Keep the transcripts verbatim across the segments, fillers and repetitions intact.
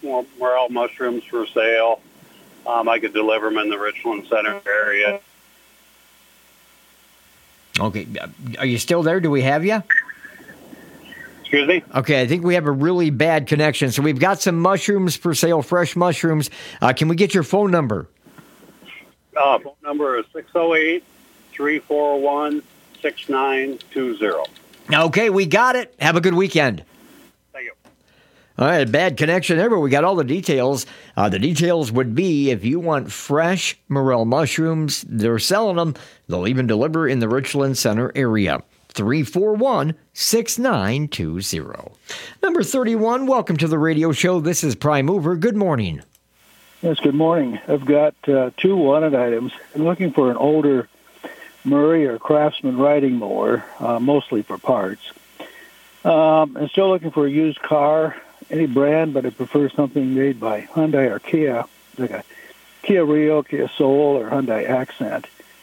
morel mushrooms for sale. Um, I could deliver them in the Richland Center area. Okay. Are you still there? Do we have you? Excuse me? Okay, I think we have a really bad connection. So we've got some mushrooms for sale, fresh mushrooms. Uh, can we get your phone number? Uh, phone number is six oh eight, three four one, six nine two zero. Okay, we got it. Have a good weekend. Thank you. All right, bad connection there, but we got all the details. Uh, the details would be if you want fresh morel mushrooms, they're selling them. They'll even deliver in the Richland Center area. three four one, six nine two zero. Number thirty-one, welcome to the radio show. This is Prime Mover. Good morning. Yes, good morning. I've got uh, two wanted items. I'm looking for an older Murray or Craftsman riding mower, uh, mostly for parts. Um, I'm still looking for a used car, any brand, but I prefer something made by Hyundai or Kia, like a Kia Rio, Kia Soul, or Hyundai Accent.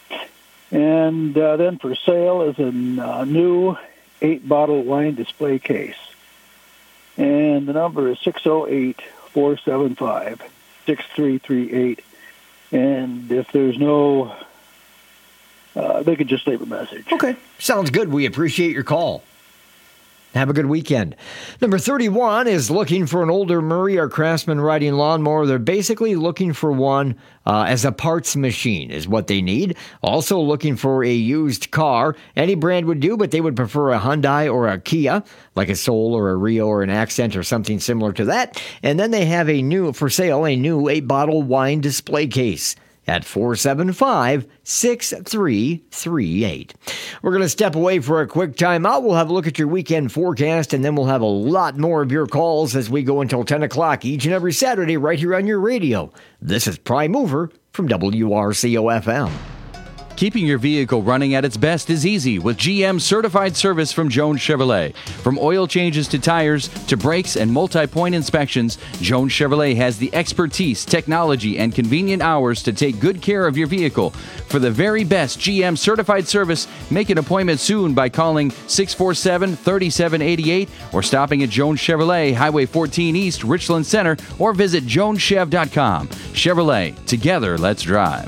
And uh, then for sale is a uh, new eight-bottle wine display case. And the number is six oh eight, four seven five, six three three eight. And if there's no, uh, they could just leave a message. Okay, sounds good. We appreciate your call. Have a good weekend. Number thirty-one is looking for an older Murray or Craftsman riding lawnmower. They're basically looking for one uh, as a parts machine is what they need. Also looking for a used car. Any brand would do, but they would prefer a Hyundai or a Kia, like a Soul or a Rio or an Accent or something similar to that. And then they have a new, for sale, a new eight-bottle wine display case at four seven five, six three three eight. We're going to step away for a quick timeout. We'll have a look at your weekend forecast, and then we'll have a lot more of your calls as we go until ten o'clock each and every Saturday right here on your radio. This is Prime Mover from W R C O F M. Keeping your vehicle running at its best is easy with G M certified service from Jones Chevrolet. From oil changes to tires to brakes and multi-point inspections, Jones Chevrolet has the expertise, technology, and convenient hours to take good care of your vehicle. For the very best G M certified service, make an appointment soon by calling six four seven, three seven eight eight or stopping at Jones Chevrolet, Highway fourteen East, Richland Center, or visit jones chev dot com. Chevrolet, together, let's drive.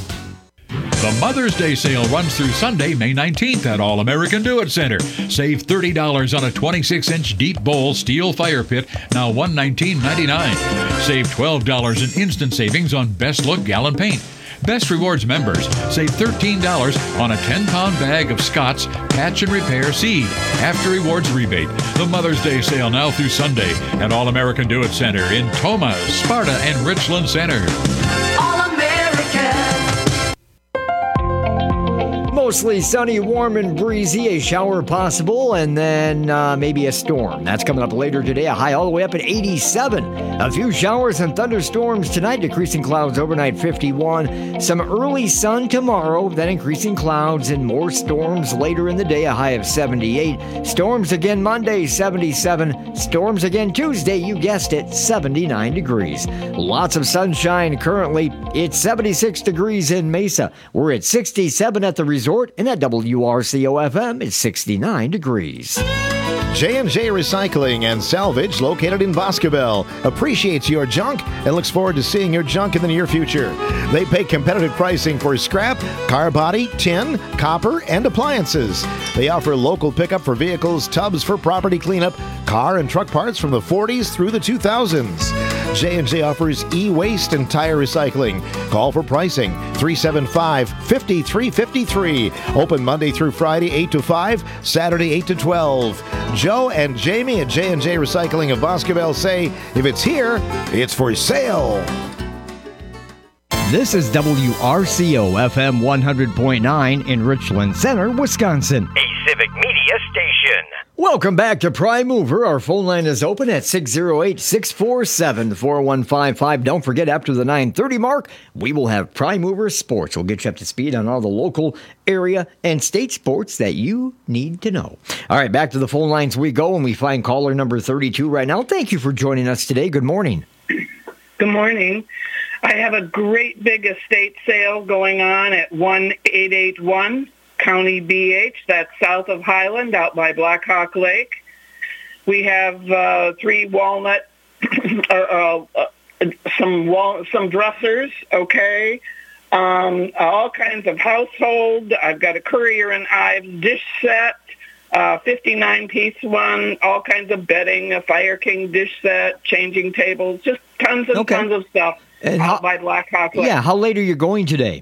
The Mother's Day sale runs through Sunday, May nineteenth at All American Do-It Center. Save thirty dollars on a twenty-six inch deep bowl steel fire pit, now one hundred nineteen ninety-nine. Save twelve dollars in instant savings on Best Look gallon paint. Best Rewards members save thirteen dollars on a ten pound bag of Scott's Patch and Repair Seed after rewards rebate. The Mother's Day sale now through Sunday at All American Do-It Center in Toma, Sparta, and Richland Center. Mostly sunny, warm, and breezy. A shower possible, and then uh, maybe a storm. That's coming up later today. A high all the way up at eighty-seven. A few showers and thunderstorms tonight. Decreasing clouds overnight, fifty-one. Some early sun tomorrow. Then increasing clouds and more storms later in the day. A high of seventy-eight. Storms again Monday, seventy-seven. Storms again Tuesday. You guessed it, seventy-nine degrees. Lots of sunshine currently. It's seventy-six degrees in Mesa. We're at sixty-seven at the resort. And at W R C O F M, it's sixty-nine degrees. J and J Recycling and Salvage, located in Boscobel, appreciates your junk and looks forward to seeing your junk in the near future. They pay competitive pricing for scrap, car body, tin, copper, and appliances. They offer local pickup for vehicles, tubs for property cleanup, car and truck parts from the forties through the two thousands. J and J offers e-waste and tire recycling. Call for pricing, three seven five, five three five three. Open Monday through Friday, eight to five, Saturday, eight to twelve. Joe and Jamie at J and J Recycling of Boscobel say, if it's here, it's for sale. This is W R C O F M one hundred point nine in Richland Center, Wisconsin. A Civic Media station. Welcome back to Prime Mover. Our phone line is open at six oh eight, six four seven, four one five five. Don't forget, after the nine thirty mark, we will have Prime Mover Sports. We'll get you up to speed on all the local, area, and state sports that you need to know. All right, back to the phone lines we go, and we find caller number thirty-two right now. Thank you for joining us today. Good morning. Good morning. I have a great big estate sale going on at one eight eight one County B H. That's south of Highland, out by Blackhawk Lake. We have uh, three walnut uh, uh, uh, some wall, some dressers, okay, um, all kinds of household. I've got a Currier and Ives dish set, uh, fifty-nine piece one, all kinds of bedding, a Fire King dish set, changing tables, just tons and Okay. tons of stuff And out how- by Black Hawk Lake. Yeah, how late are you going today?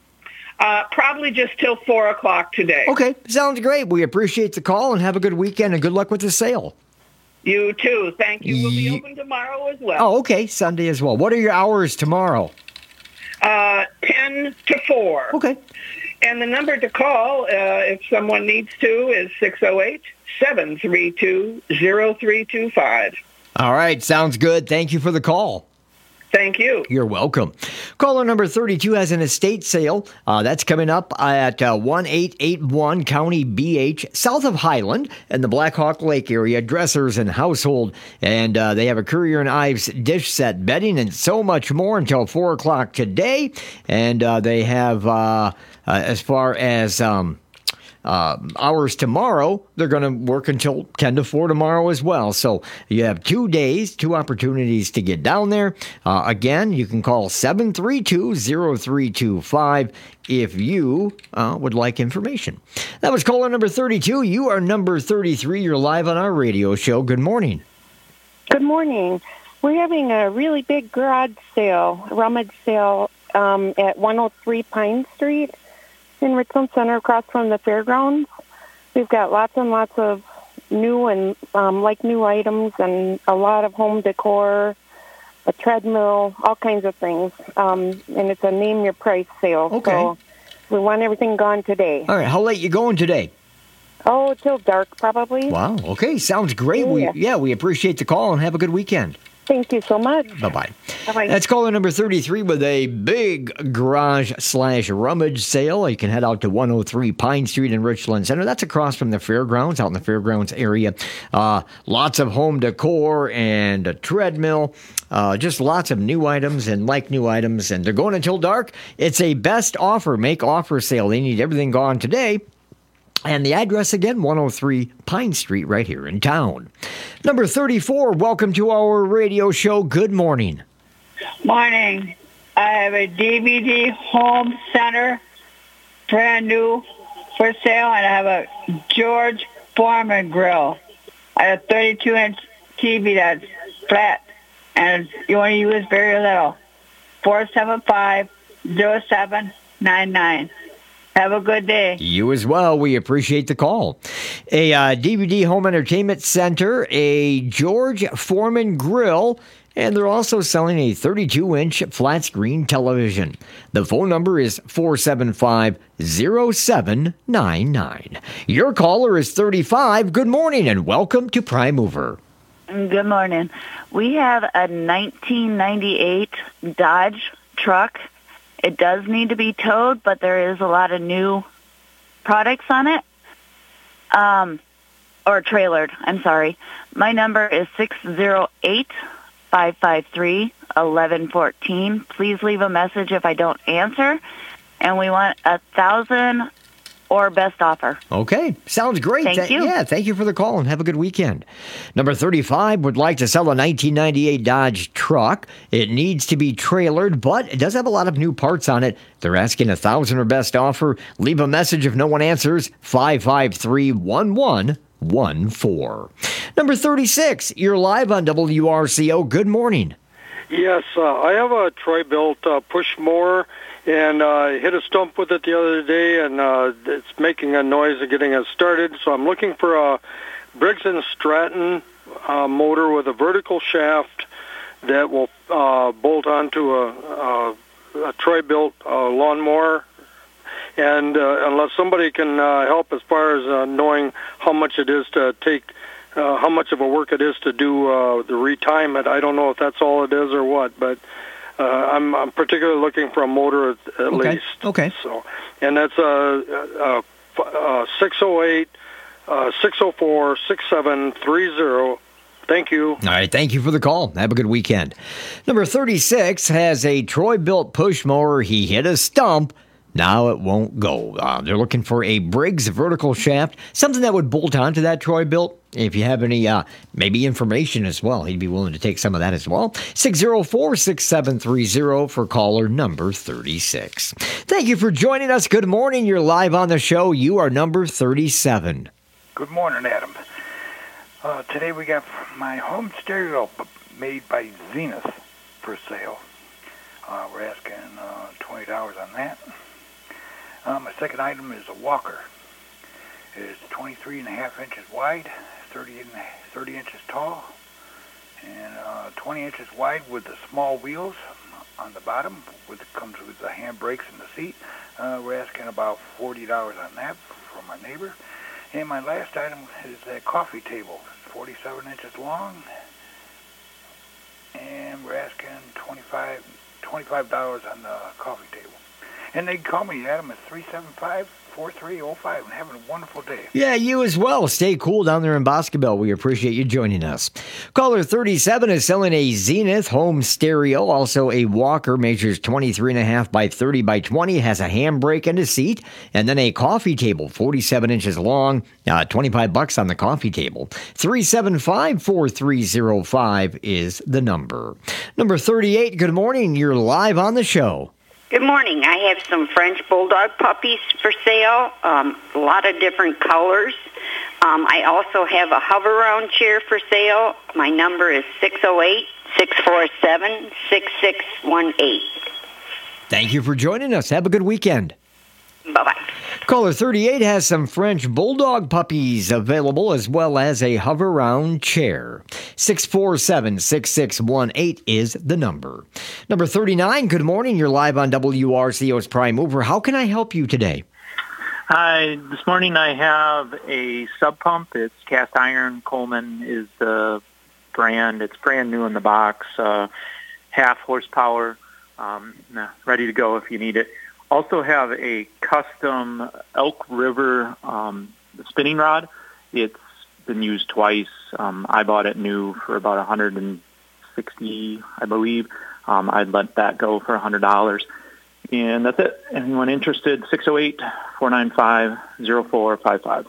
Uh, probably just till four o'clock today. Okay, sounds great. We appreciate the call and have a good weekend and good luck with the sale. You too. Thank you. We'll be Ye- open tomorrow as well. Oh, okay, Sunday as well. What are your hours tomorrow? Uh, ten to four. Okay. And the number to call, uh, if someone needs to, is six oh eight, seven three two, oh three two five. All right, sounds good. Thank you for the call. Thank you. You're welcome. Caller number thirty-two has an estate sale. Uh, that's coming up at uh, one eight eight one County B H, south of Highland in the Black Hawk Lake area, dressers and household. And uh, they have a Currier and Ives dish set, bedding, and so much more until four o'clock today. And uh, they have, uh, uh, as far as... Um, Uh, hours tomorrow, they're going to work until ten to four tomorrow as well. So you have two days, two opportunities to get down there. Uh, again, you can call seven three two, oh three two five if you uh, would like information. That was caller number thirty-two. You are number thirty-three. You're live on our radio show. Good morning. Good morning. We're having a really big garage sale, rummage sale um, at one oh three Pine Street in Richland Center across from the fairgrounds. We've got lots and lots of new and um, like new items and a lot of home decor, a treadmill, all kinds of things. Um, and it's a name your price sale. Okay. So we want everything gone today. All right. How late you going today? Oh, till dark probably. Wow. Okay. Sounds great. We, Yeah. yeah, we appreciate the call and have a good weekend. Thank you so much. Bye-bye. Bye-bye. That's caller number thirty-three with a big garage slash rummage sale. You can head out to one oh three Pine Street in Richland Center. That's across from the fairgrounds, out in the fairgrounds area. Uh, lots of home decor and a treadmill. Uh, just lots of new items and like new items. And they're going until dark. It's a best offer, make offer sale. They need everything gone today. And the address again, one oh three Pine Street, right here in town. Number thirty-four, welcome to our radio show. Good morning. Morning. I have a D V D home center, brand new, for sale, and I have a George Foreman grill. I have a thirty-two inch T V that's flat, and you only use very little. four seven five, oh seven nine nine. Have a good day. You as well. We appreciate the call. A uh, D V D home entertainment center, a George Foreman grill, and they're also selling a thirty-two inch flat screen television. The phone number is four seven five, oh seven nine nine. Your caller is thirty-five. Good morning and welcome to Prime Mover. Good morning. We have a nineteen ninety-eight Dodge truck. It does need to be towed, but there is a lot of new products on it. Um, or trailered, I'm sorry. My number is six oh eight, five five three, one one one four. Please leave a message if I don't answer. And we want a thousand or best offer. Okay, sounds great. Thank Th- you. Yeah, thank you for the call and have a good weekend. Number thirty-five would like to sell a nineteen ninety-eight Dodge truck. It needs to be trailered, but it does have a lot of new parts on it. They're asking a thousand or best offer. Leave a message if no one answers. five five three, one one one four. Number thirty-six, you're live on W R C O. Good morning. Yes, uh, I have a Troy-built uh, push mower, and uh, I hit a stump with it the other day, and uh, it's making a noise of getting it started. So I'm looking for a Briggs and Stratton uh, motor with a vertical shaft that will uh, bolt onto a, a, a Troy-built uh, lawnmower. And uh, unless somebody can uh, help as far as uh, knowing how much it is to take, uh, how much of a work it is to do uh, the retime it, I don't know if that's all it is or what, but uh, I'm, I'm particularly looking for a motor at, at Okay. least. Okay. So, and that's a, a, a six oh eight, six oh four, six seven three oh. Thank you. All right, thank you for the call. Have a good weekend. Number thirty-six has a Troy-built push mower. He hit a stump, Now it won't go. Uh, they're looking for a Briggs vertical shaft, something that would bolt onto that Troy-Bilt. If you have any, uh, maybe information as well, he'd be willing to take some of that as well. six oh four, six seven three oh for caller number thirty-six. Thank you for joining us. Good morning. You're live on the show. You are number thirty-seven. Good morning, Adam. Uh, today we got my home stereo made by Zenith for sale. Uh, we're asking uh, twenty dollars on that. Uh, my second item is a walker. It's twenty-three and a half inches wide, thirty, and thirty inches tall, and uh, twenty inches wide with the small wheels on the bottom. With it comes with the handbrakes and the seat. Uh, we're asking about forty dollars on that from my neighbor. And my last item is a coffee table, forty-seven inches long, and we're asking twenty-five dollars on the coffee table. And they can call me, Adam, at three seven five, four three oh five, and having a wonderful day. Yeah, you as well. Stay cool down there in Boscobel. We appreciate you joining us. Caller thirty-seven is selling a Zenith home stereo, also a walker, measures twenty-three and a half by thirty by twenty, has a handbrake and a seat, and then a coffee table, forty-seven inches long, uh, twenty-five bucks on the coffee table. three seven five, four three oh five is the number. Number thirty-eight, good morning. You're live on the show. Good morning. I have some French Bulldog puppies for sale, um, a lot of different colors. Um, I also have a hover-round chair for sale. My number is six oh eight, six four seven, six six one eight. Thank you for joining us. Have a good weekend. Bye-bye. Caller thirty-eight has some French Bulldog puppies available, as well as a hover-round chair. six four seven, six six one eight is the number. Number thirty-nine, good morning. You're live on W R C O's Prime Mover. How can I help you today? Hi. This morning I have a sub pump. It's cast iron. Coleman is the brand. It's brand new in the box. Uh, half horsepower. Um, ready to go if you need it. Also have a custom Elk River um, spinning rod. It's been used twice. Um, I bought it new for about one hundred sixty dollars, I believe. Um, I'd let that go for one hundred dollars. And that's it. Anyone interested, six oh eight, four nine five, oh four five five.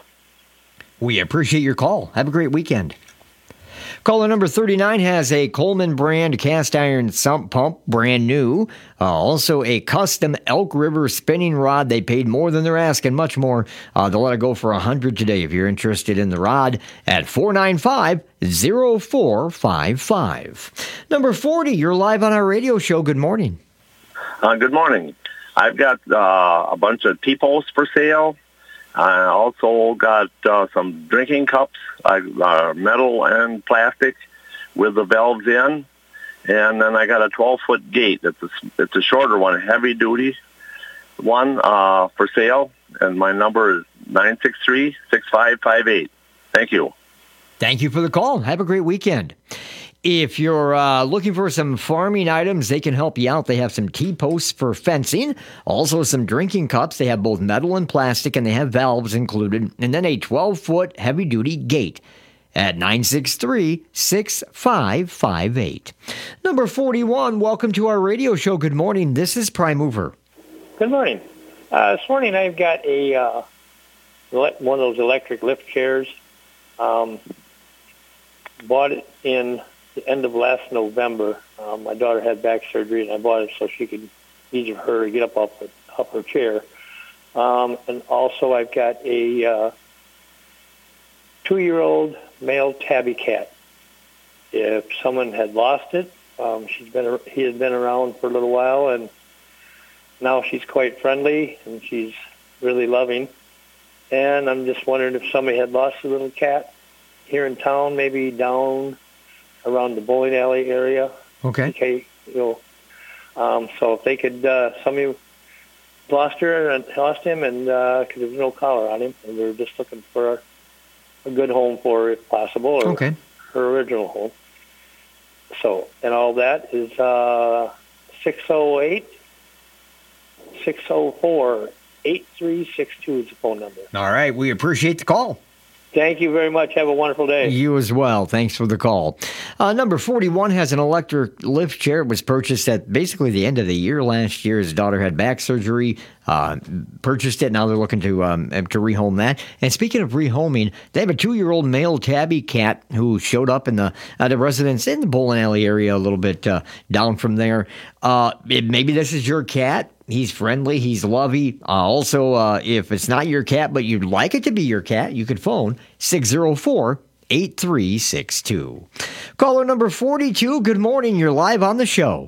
We appreciate your call. Have a great weekend. Caller number thirty-nine has a Coleman brand cast iron sump pump, brand new. Uh, also a custom Elk River spinning rod. They paid more than they're asking, much more. Uh, they'll let it go for one hundred dollars today if you're interested in the rod at four nine five, oh four five five. Number forty, you're live on our radio show. Good morning. Uh, good morning. I've got uh, a bunch of T-posts for sale. I also got uh, some drinking cups, uh, metal and plastic, with the valves in, and then I got a twelve-foot gate. It's a, it's a shorter one, a heavy-duty one uh, for sale, and my number is nine six three, six five five eight. Thank you. Thank you for the call. Have a great weekend. If you're uh, looking for some farming items, they can help you out. They have some T-posts for fencing, also some drinking cups. They have both metal and plastic, and they have valves included, and then a twelve-foot heavy-duty gate at nine six three, six five five eight. Number forty-one, welcome to our radio show. Good morning. This is Prime Mover. Good morning. Uh, this morning I've got a uh, one of those electric lift chairs. Um, bought it in the end of last November. Um, my daughter had back surgery, and I bought it so she could easier for her to get up off her, off her chair. Um, and also, I've got a uh, two-year-old male tabby cat. If someone had lost it, um, she's been he has been around for a little while, and now she's quite friendly and she's really loving. And I'm just wondering if somebody had lost a little cat here in town, maybe down around the bowling alley area. Okay. Okay. You know, um, so if they could, uh, somebody lost her and lost him, and because uh, there was no collar on him, and we were just looking for a, a good home for her, if possible, or okay. her original home. So, and all that is uh, six oh eight, six oh four, eight three six two is the phone number. All right. We appreciate the call. Thank you very much. Have a wonderful day. You as well. Thanks for the call. Uh, number forty-one has an electric lift chair. It was purchased at basically the end of the year last year. His daughter had back surgery, uh, purchased it. Now they're looking to um, to rehome that. And speaking of rehoming, they have a two-year-old male tabby cat who showed up in the, uh, the residence in the bowling alley area a little bit uh, down from there. Uh, it, maybe this is your cat. He's friendly. He's lovey. Uh, also, uh, if it's not your cat, but you'd like it to be your cat, you could phone six oh four, eight three six two. Caller number forty-two, good morning. You're live on the show.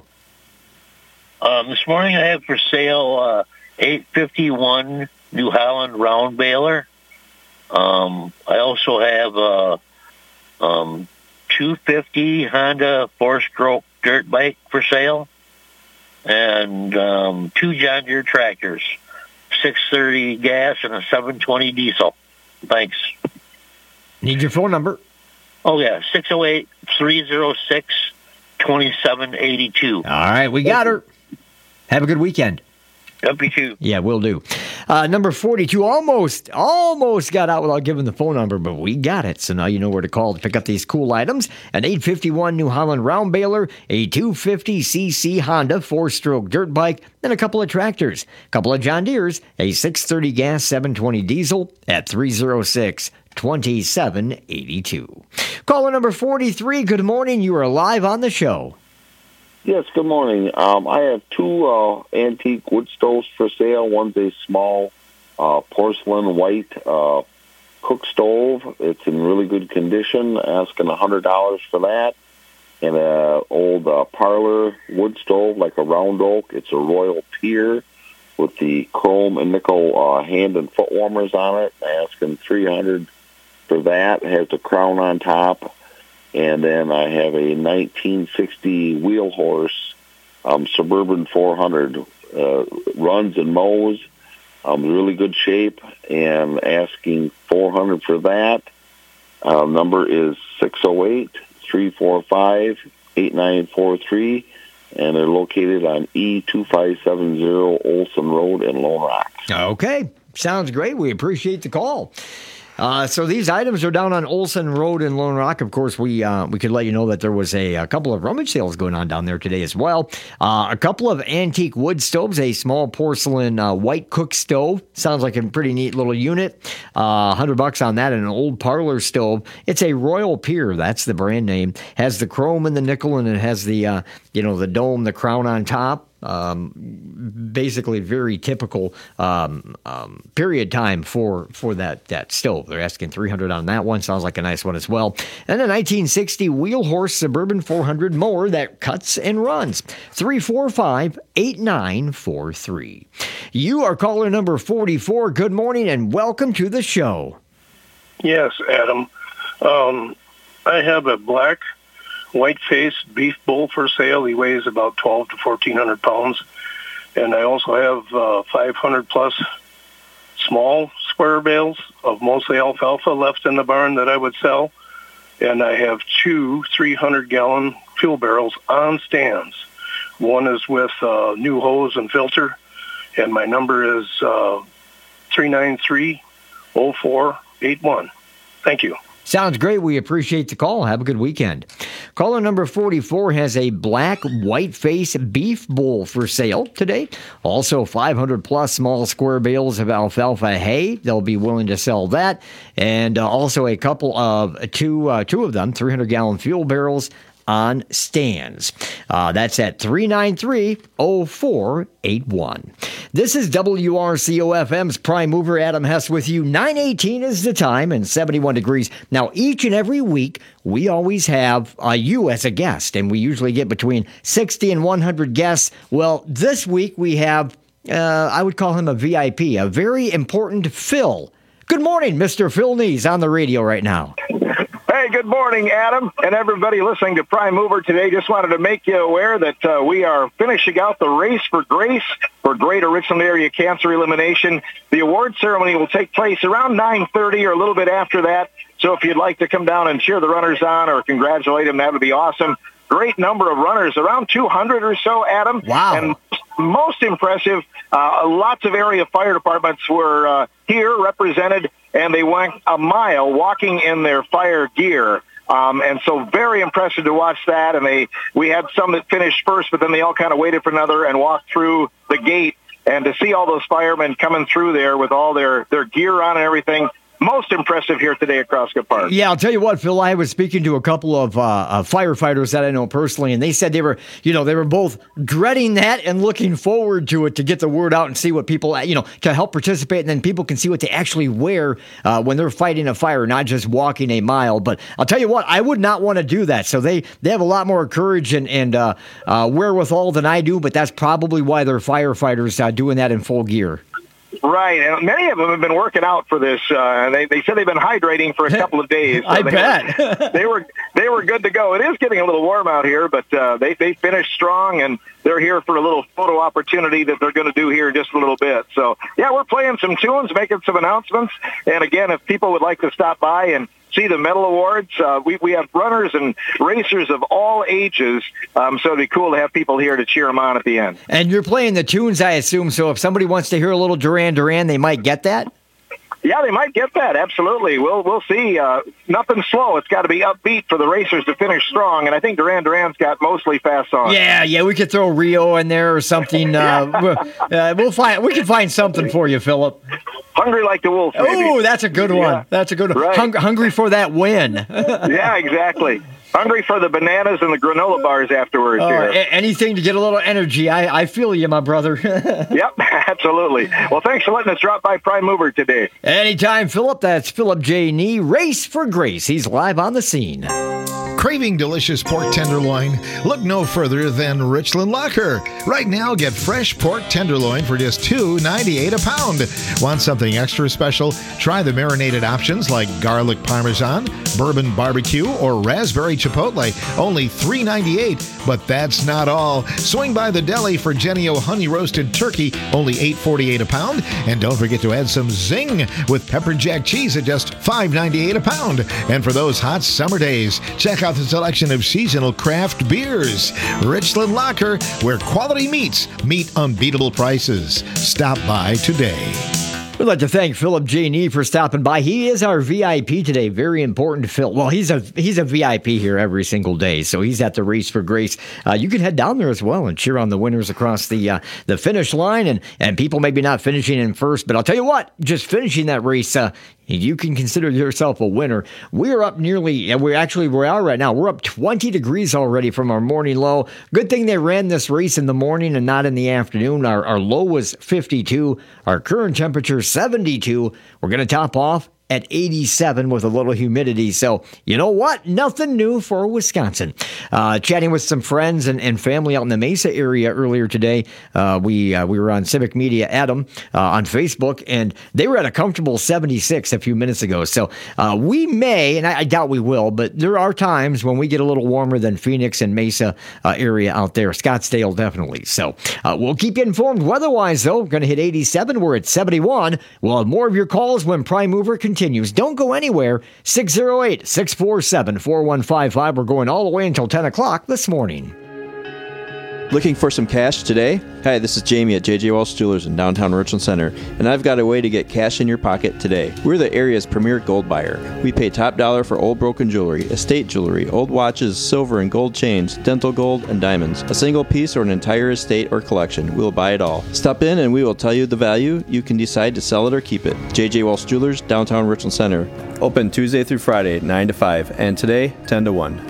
Um, this morning I have for sale uh, eight fifty-one New Holland round baler. Um, I also have a um, two fifty Honda four-stroke dirt bike for sale. And um, two John Deere tractors, six thirty gas and a seven twenty diesel. Thanks. Need your phone number? Oh, yeah, six oh eight, three oh six, two seven eight two. All right, we got her. Have a good weekend. Yep, you too. Yeah, will do. Uh, number forty-two almost, almost got out without giving the phone number, but we got it. So now you know where to call to pick up these cool items. An eight fifty-one New Holland round baler, a two fifty c c Honda four-stroke dirt bike, and a couple of tractors. A couple of John Deeres, a six thirty gas seven twenty diesel at three oh six, two seven eight two. Caller number forty-three, good morning. You are live on the show. Yes, good morning. Um, I have two uh, antique wood stoves for sale. One's a small uh, porcelain white uh, cook stove. It's in really good condition, asking one hundred dollars for that. And an old uh, parlor wood stove, like a round oak. It's a Royal Pier with the chrome and nickel uh, hand and foot warmers on it. Asking three hundred dollars for that. It has the crown on top. And then I have a nineteen sixty Wheel Horse um, Suburban four hundred. Uh, runs and mows. Um, really good shape. And asking four hundred dollars for that. Uh, number is six oh eight, three four five, eight nine four three. And they're located on E two five seven zero Olson Road in Lone Rock. Okay. Sounds great. We appreciate the call. Uh, so these items are down on Olson Road in Lone Rock. Of course, we uh, we could let you know that there was a, a couple of rummage sales going on down there today as well. Uh, a couple of antique wood stoves, a small porcelain uh, white cook stove. Sounds like a pretty neat little unit. Uh, one hundred bucks on that, and an old parlor stove. It's a Royal Pier. That's the brand name. Has the chrome and the nickel, and it has the uh, you know the dome, the crown on top. Um, basically very typical um, um, period time for for that that stove. They're asking three hundred dollars on that one. Sounds like a nice one as well. And a nineteen sixty Wheel Horse Suburban four hundred mower that cuts and runs. three four five, eight nine four three. You are caller number forty-four. Good morning and welcome to the show. Yes, Adam. Um, I have a black white-faced beef bull for sale. He weighs about twelve to fourteen hundred pounds. And I also have uh, five hundred plus small square bales of mostly alfalfa left in the barn that I would sell. And I have two three hundred gallon fuel barrels on stands. One is with uh, new hose and filter. And my number is uh, three nine three, oh four eight one. Thank you. Sounds great. We appreciate the call. Have a good weekend. Caller number forty-four has a black white-face beef bull for sale today. Also, five hundred plus small square bales of alfalfa hay. They'll be willing to sell that. And uh, also a couple of, two, uh, two of them, three hundred gallon fuel barrels on stands. Uh, that's at three nine three, oh four eight one. This is W R C O F M's Prime Mover. Adam Hess with you. nine eighteen is the time and seventy-one degrees. Now, each and every week, we always have uh, you as a guest, and we usually get between sixty and one hundred guests. Well, this week we have, uh, I would call him a V I P, a very important Phil. Good morning, Mister Phil Nees on the radio right now. Hey, good morning, Adam, and everybody listening to Prime Mover today. Just wanted to make you aware that uh, we are finishing out the Race for Grace for Greater Richland Area Cancer Elimination. The award ceremony will take place around nine thirty or a little bit after that. So if you'd like to come down and cheer the runners on or congratulate them, that would be awesome. Great number of runners, around two hundred or so, Adam. Wow. And most impressive, uh, lots of area fire departments were uh, here represented, and they went a mile walking in their fire gear. Um, and so very impressive to watch that. And they we had some that finished first, but then they all kind of waited for another and walked through the gate. And to see all those firemen coming through there with all their, their gear on and everything, most impressive here today at Crosscut Park. Yeah, I'll tell you what, Phil, I was speaking to a couple of uh, uh, firefighters that I know personally, and they said they were, you know, they were both dreading that and looking forward to it to get the word out and see what people, you know, to help participate, and then people can see what they actually wear uh, when they're fighting a fire, not just walking a mile. But I'll tell you what, I would not want to do that. So they, they have a lot more courage and, and uh, uh, wherewithal than I do, but that's probably why they're firefighters uh, doing that in full gear. Right, and many of them have been working out for this. Uh, they they said they've been hydrating for a couple of days. So I they bet were, they were they were good to go. It is getting a little warm out here, but uh, they they finished strong, and they're here for a little photo opportunity that they're going to do here in just a little bit. So yeah, we're playing some tunes, making some announcements, and again, if people would like to stop by and see the medal awards, uh, we we have runners and racers of all ages, um, so it'd be cool to have people here to cheer them on at the end. And you're playing the tunes, I assume, so if somebody wants to hear a little Duran Duran, they might get that? Yeah, they might get that. Absolutely. We'll we'll see. Uh, nothing slow. It's got to be upbeat for the racers to finish strong, and I think Duran Duran's got mostly fast songs. Yeah, yeah, we could throw Rio in there or something. Uh, we'll, uh, we'll find we can find something for you, Philip. Hungry like the wolf. Oh, that's a good one. Yeah. That's a good one. Right. Hung, hungry for that win. Yeah, exactly. Hungry for the bananas and the granola bars afterwards. Oh, here. a- anything to get a little energy. I, I feel you, my brother. Yep, absolutely. Well, thanks for letting us drop by Prime Mover today. Anytime, Philip. That's Philip J. Nee, Race for Grace. He's live on the scene. Craving delicious pork tenderloin? Look no further than Richland Locker. Right now, get fresh pork tenderloin for just two dollars and ninety-eight cents a pound. Want something extra special? Try the marinated options like garlic parmesan, bourbon barbecue, or raspberry chipotle. Only three dollars and ninety-eight cents. But that's not all. Swing by the deli for Genio honey roasted turkey, only eight dollars and forty-eight cents a pound. And don't forget to add some zing with pepper jack cheese at just five dollars and ninety-eight cents a pound. And for those hot summer days, check out the selection of seasonal craft beers. Richland Locker, where quality meets meet unbeatable prices. Stop by today. We'd like to thank Philip J. Nee for stopping by. He is our V I P today. Very important to Phil. Well, he's a he's a V I P here every single day, so he's at the Race for Grace. Uh, you can head down there as well and cheer on the winners across the uh, the finish line, and and people maybe not finishing in first, but I'll tell you what, just finishing that race, uh, you can consider yourself a winner. We're up nearly, and we're actually, we are right now, we're up twenty degrees already from our morning low. Good thing they ran this race in the morning and not in the afternoon. Our, our low was fifty-two. Our current temperature seventy-two. We're going to top off at eighty-seven with a little humidity. So, you know what? Nothing new for Wisconsin. Uh, chatting with some friends and, and family out in the Mesa area earlier today. Uh, we uh, we were on Civic Media Adam uh, on Facebook, and they were at a comfortable seventy-six a few minutes ago. So uh, we may, and I, I doubt we will, but there are times when we get a little warmer than Phoenix and Mesa uh, area out there. Scottsdale, definitely. So uh, we'll keep you informed. Weather-wise, though, going to hit eighty-seven. We're at seventy-one. We'll have more of your calls when Prime Mover continues. Continues. Don't go anywhere. six oh eight, six four seven, four one five five. We're going all the way until ten o'clock this morning. Looking for some cash today? Hi, this is Jamie at J J Walsh Jewelers in downtown Richland Center, and I've got a way to get cash in your pocket today. We're the area's premier gold buyer. We pay top dollar for old broken jewelry, estate jewelry, old watches, silver and gold chains, dental gold, and diamonds. A single piece or an entire estate or collection, we'll buy it all. Stop in and we will tell you the value. You can decide to sell it or keep it. J J Walsh Jewelers, downtown Richland Center. Open Tuesday through Friday, nine to five, and today, ten to one.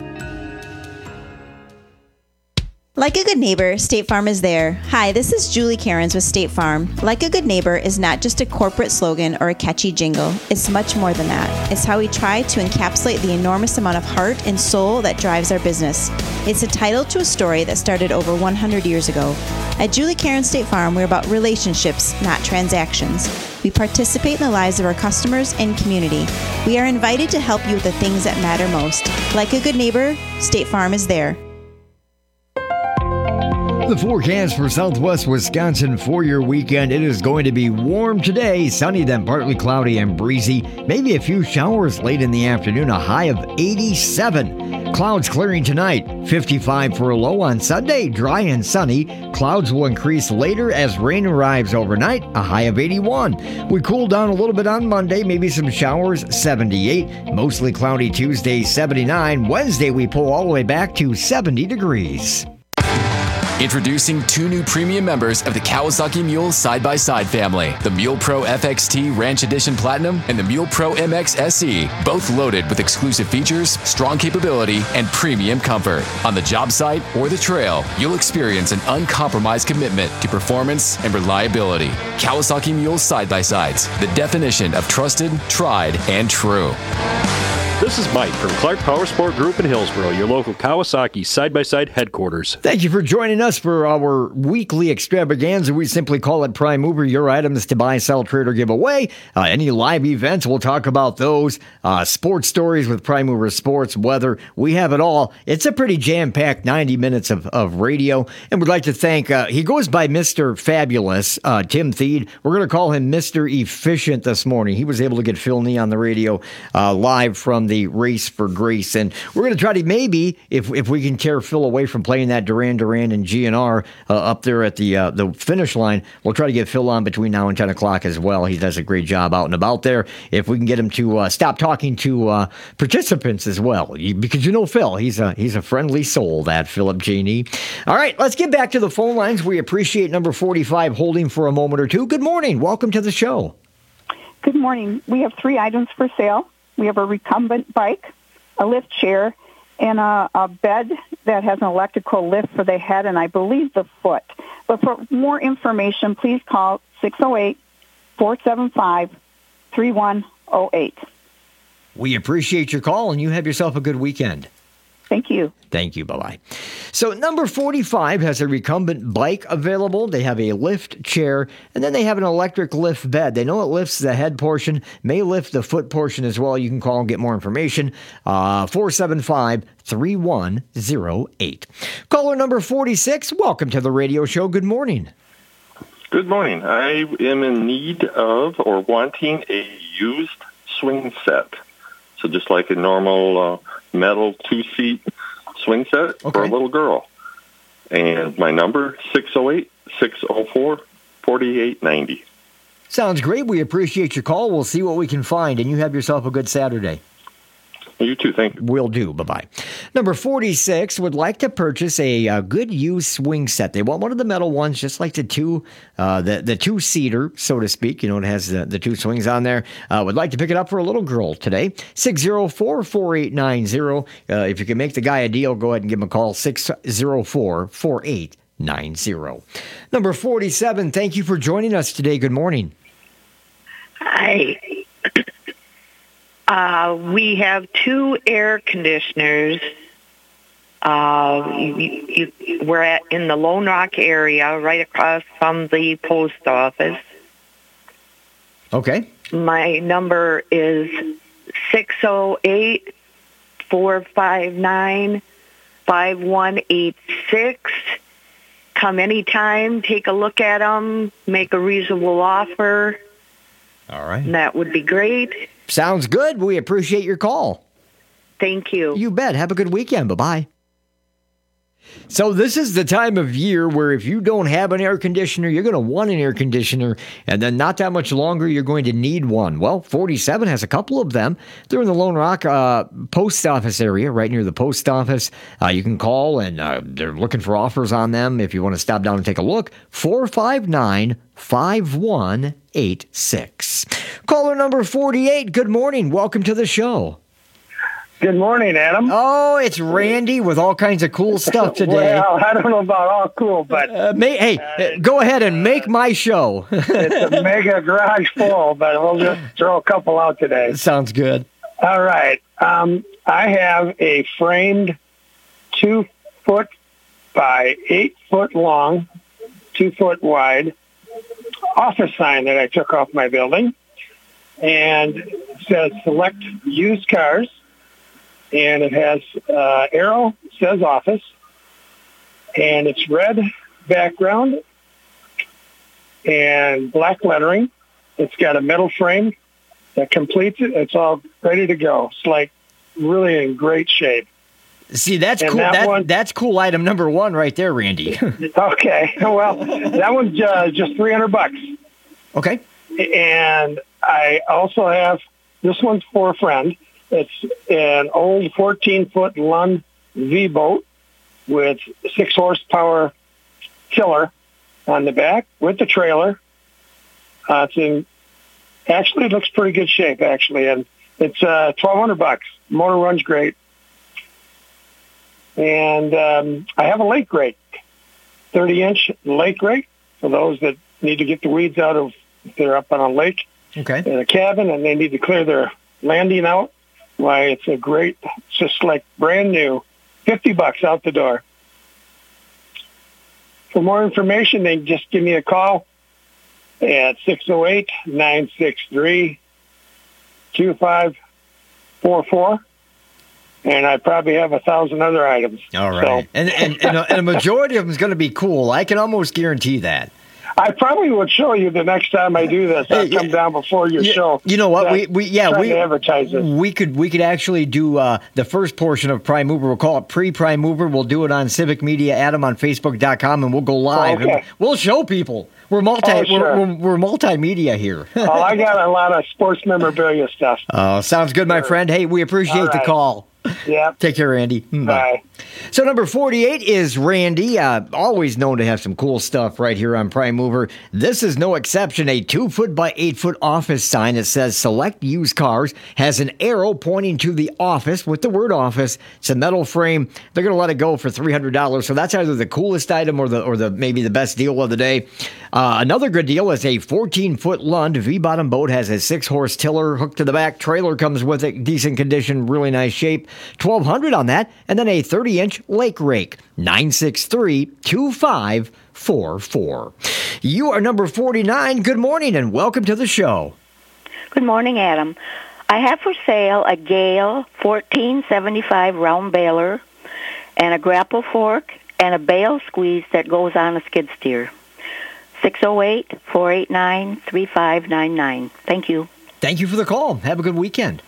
Like a good neighbor, State Farm is there. Hi, this is Julie Cairns with State Farm. Like a good neighbor is not just a corporate slogan or a catchy jingle. It's much more than that. It's how we try to encapsulate the enormous amount of heart and soul that drives our business. It's a title to a story that started over one hundred years ago. At Julie Cairns State Farm, we're about relationships, not transactions. We participate in the lives of our customers and community. We are invited to help you with the things that matter most. Like a good neighbor, State Farm is there. The forecast for Southwest Wisconsin for your weekend. It is going to be warm today, sunny, then partly cloudy and breezy. Maybe a few showers late in the afternoon, a high of eighty-seven. Clouds clearing tonight. fifty-five for a low on Sunday. Dry and sunny. Clouds will increase later as rain arrives overnight. A high of eighty-one. We cool down a little bit on Monday. Maybe some showers. seventy-eight. Mostly cloudy Tuesday. seventy-nine. Wednesday we pull all the way back to seventy degrees. Introducing two new premium members of the Kawasaki Mule side-by-side family, the Mule Pro F X T Ranch Edition Platinum and the Mule Pro M X S E, both loaded with exclusive features, strong capability, and premium comfort. On the job site or the trail, you'll experience an uncompromised commitment to performance and reliability. Kawasaki Mule side-by-sides, the definition of trusted, tried, and true. This is Mike from Clark Power Sport Group in Hillsboro, your local Kawasaki side-by-side headquarters. Thank you for joining us for our weekly extravaganza. We simply call it Prime Mover, your items to buy, sell, trade, or give away. Uh, any live events, we'll talk about those. Uh, sports stories with Prime Mover Sports, weather, we have it all. It's a pretty jam-packed ninety minutes of, of radio. And we'd like to thank, uh, he goes by Mister Fabulous, uh, Tim Thied. We're going to call him Mister Efficient this morning. He was able to get Phil Nee on the radio uh, live from the Race for Grace, and we're going to try to maybe, if if we can tear Phil away from playing that Duran Duran and G N R uh, up there at the uh, the finish line, we'll try to get Phil on between now and ten o'clock as well. He does a great job out and about there. If we can get him to uh, stop talking to uh, participants as well, because you know Phil, he's a he's a friendly soul, that Philip Janey. All right, let's get back to the phone lines. We appreciate number forty-five holding for a moment or two. Good morning. Welcome to the show. Good morning. We have three items for sale. We have a recumbent bike, a lift chair, and a, a bed that has an electrical lift for the head and I believe the foot. But for more information, please call six oh eight, four seven five, three one oh eight. We appreciate your call, and you have yourself a good weekend. Thank you. Thank you. Bye-bye. So number forty-five has a recumbent bike available. They have a lift chair, and then they have an electric lift bed. They know it lifts the head portion, may lift the foot portion as well. You can call and get more information. Uh, four seven five, three one oh eight. Caller number forty-six, welcome to the radio show. Good morning. Good morning. I am in need of or wanting a used swing set. So just like a normal uh, metal two-seat swing set okay. for a little girl. And my number, six oh eight, six oh four, four eight nine oh. Sounds great. We appreciate your call. We'll see what we can find, and you have yourself a good Saturday. You too. Thank you. Will do. Bye-bye. Number forty-six would like to purchase a, a good used swing set. They want one of the metal ones, just like the two, uh, the, the two-seater, so to speak. You know, it has the, the two swings on there. Uh, would like to pick it up for a little girl today. six oh four, four eight nine oh. Uh, if you can make the guy a deal, go ahead and give him a call. six oh four, four eight nine oh. Number forty-seven, thank you for joining us today. Good morning. Hi. Uh, we have two air conditioners. Uh, you, you, we're at, in the Lone Rock area, right across from the post office. Okay. My number is six oh eight, four five nine, five one eight six. Come anytime, take a look at them, make a reasonable offer. All right. That would be great. Sounds good. We appreciate your call. Thank you. You bet. Have a good weekend. Bye-bye. So this is the time of year where if you don't have an air conditioner, you're going to want an air conditioner, and then not that much longer, you're going to need one. Well, forty-seven has a couple of them. They're in the Lone Rock uh, post office area, right near the post office. Uh, you can call, and uh, they're looking for offers on them if you want to stop down and take a look. four five nine, five one eight six. Caller number forty-eight, good morning. Welcome to the show. Good morning, Adam. Oh, it's Randy with all kinds of cool stuff today. Well, I don't know about all cool, but... Uh, may, hey, uh, go ahead and make my show. It's a mega garage full, but we'll just throw a couple out today. Sounds good. All right. Um, I have a framed two-foot by eight-foot long, two-foot wide office sign that I took off my building. And it says select used cars. And it has uh, arrow, says office, and it's red background and black lettering. It's got a metal frame that completes it. It's all ready to go. It's like really in great shape. See, that's And cool. that That, one- that's cool item number one right there, Randy. Okay. Well, that one's uh, just three hundred bucks. Okay. And I also have, this one's for a friend. It's an old fourteen-foot Lund V-boat with six horsepower tiller on the back with the trailer. Uh, it's in, actually, it looks pretty good shape, actually. And it's uh, twelve hundred bucks. Motor runs great. And um, I have a lake rake, thirty-inch lake rake for those that need to get the weeds out of if they're up on a lake Okay. in a cabin and they need to clear their landing out. Why, it's a great, it's just like brand new, fifty bucks out the door. For more information, they can just give me a call at six oh eight, nine six three, two five four four. And I probably have a thousand other items. All right. So, And, and, and, a, and a majority of them is going to be cool. I can almost guarantee that. I probably would show you the next time I do this. I'll come down before your You- show. You know what? Uh, We, we yeah trying we to advertise it. We could we could actually do uh, the first portion of Prime Mover. We'll call it pre-Prime Mover. We'll do it on Civic Media Adam on Facebook dot com, and we'll go live. Okay. And we'll show people. We're multi Oh, sure. we're, we're, we're multimedia here. Oh, I got a lot of sports memorabilia stuff. Oh, sounds good, my friend. Hey, we appreciate All the right. call. Yeah. Take care, Randy. Bye. Bye. So number forty-eight is Randy, uh, always known to have some cool stuff right here on Prime Mover. This is no exception. A two-foot by eight-foot office sign that says Select Used Cars has an arrow pointing to the office with the word office. It's a metal frame. They're going to let it go for three hundred dollars. So that's either the coolest item or the or the maybe the best deal of the day. Uh, another good deal is a fourteen-foot Lund V-bottom boat, has a six-horse tiller hooked to the back. Trailer comes with it, decent condition, really nice shape. twelve hundred dollars on that, and then a thirty-inch lake rake. nine six three, two five four four. You are number forty-nine. Good morning, and welcome to the show. Good morning, Adam. I have for sale a Gale fourteen seventy-five round baler and a grapple fork and a bale squeeze that goes on a skid steer. six oh eight, four eight nine, three five nine nine. Thank you. Thank you for the call. Have a good weekend.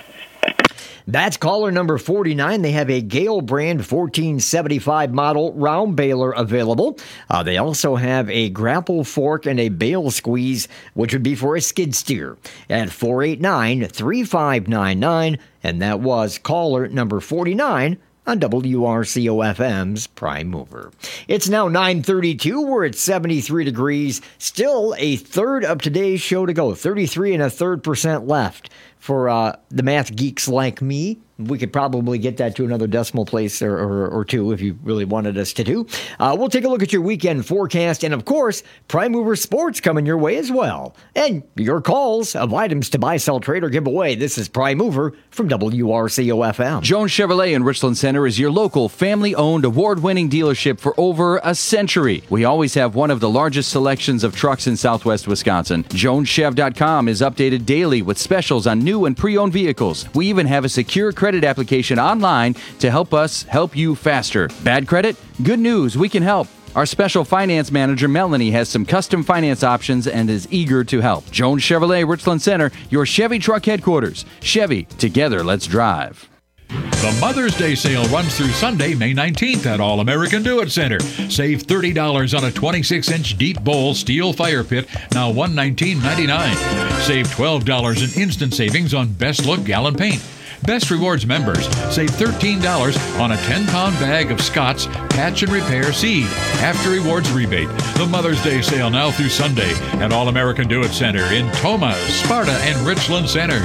That's caller number forty-nine. They have a Gale brand fourteen seventy-five model round baler available. Uh, they also have a grapple fork and a bale squeeze, which would be for a skid steer, at four eight nine, three five nine nine. And that was caller number forty-nine on W R C O F M's Prime Mover. It's now nine thirty-two. We're at seventy-three degrees. Still a third of today's show to go. thirty-three and a third percent left. For uh, the math geeks like me, we could probably get that to another decimal place or, or, or two if you really wanted us to do. Uh, we'll take a look at your weekend forecast. And, of course, Prime Mover Sports coming your way as well. And your calls of items to buy, sell, trade, or give away. This is Prime Mover from W R C O F M. Jones Chevrolet in Richland Center is your local family-owned, award-winning dealership for over a century. We always have one of the largest selections of trucks in southwest Wisconsin. Jones Chev dot com is updated daily with specials on new and pre-owned vehicles. We even have a secure credit application online to help us help you faster. Bad credit? Good news, we can help. Our special finance manager, Melanie, has some custom finance options and is eager to help. Jones Chevrolet, Richland Center, your Chevy truck headquarters. Chevy, together, let's drive. The Mother's Day sale runs through Sunday, May nineteenth at All American Do It Center. Save thirty dollars on a twenty-six inch deep bowl steel fire pit, now one hundred nineteen ninety-nine. Save twelve dollars in instant savings on Best Look gallon paint. Best Rewards members save thirteen dollars on a ten pound bag of Scott's Patch and Repair Seed after rewards rebate. The Mother's Day sale now through Sunday at All American Do It Center in Toma, Sparta, and Richland Center.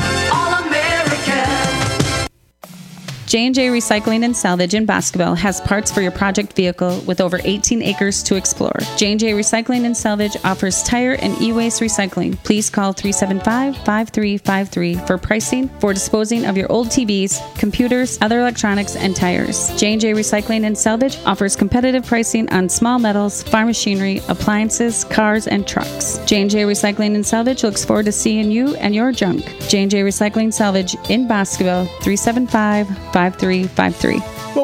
J and J Recycling and Salvage in Boscoville has parts for your project vehicle with over eighteen acres to explore. J and J Recycling and Salvage offers tire and e-waste recycling. Please call three seven five, five three five three for pricing for disposing of your old T Vs, computers, other electronics, and tires. J and J Recycling and Salvage offers competitive pricing on small metals, farm machinery, appliances, cars, and trucks. J and J Recycling and Salvage looks forward to seeing you and your junk. J and J Recycling Salvage in Boscoville, three seven five, five three five three. Well,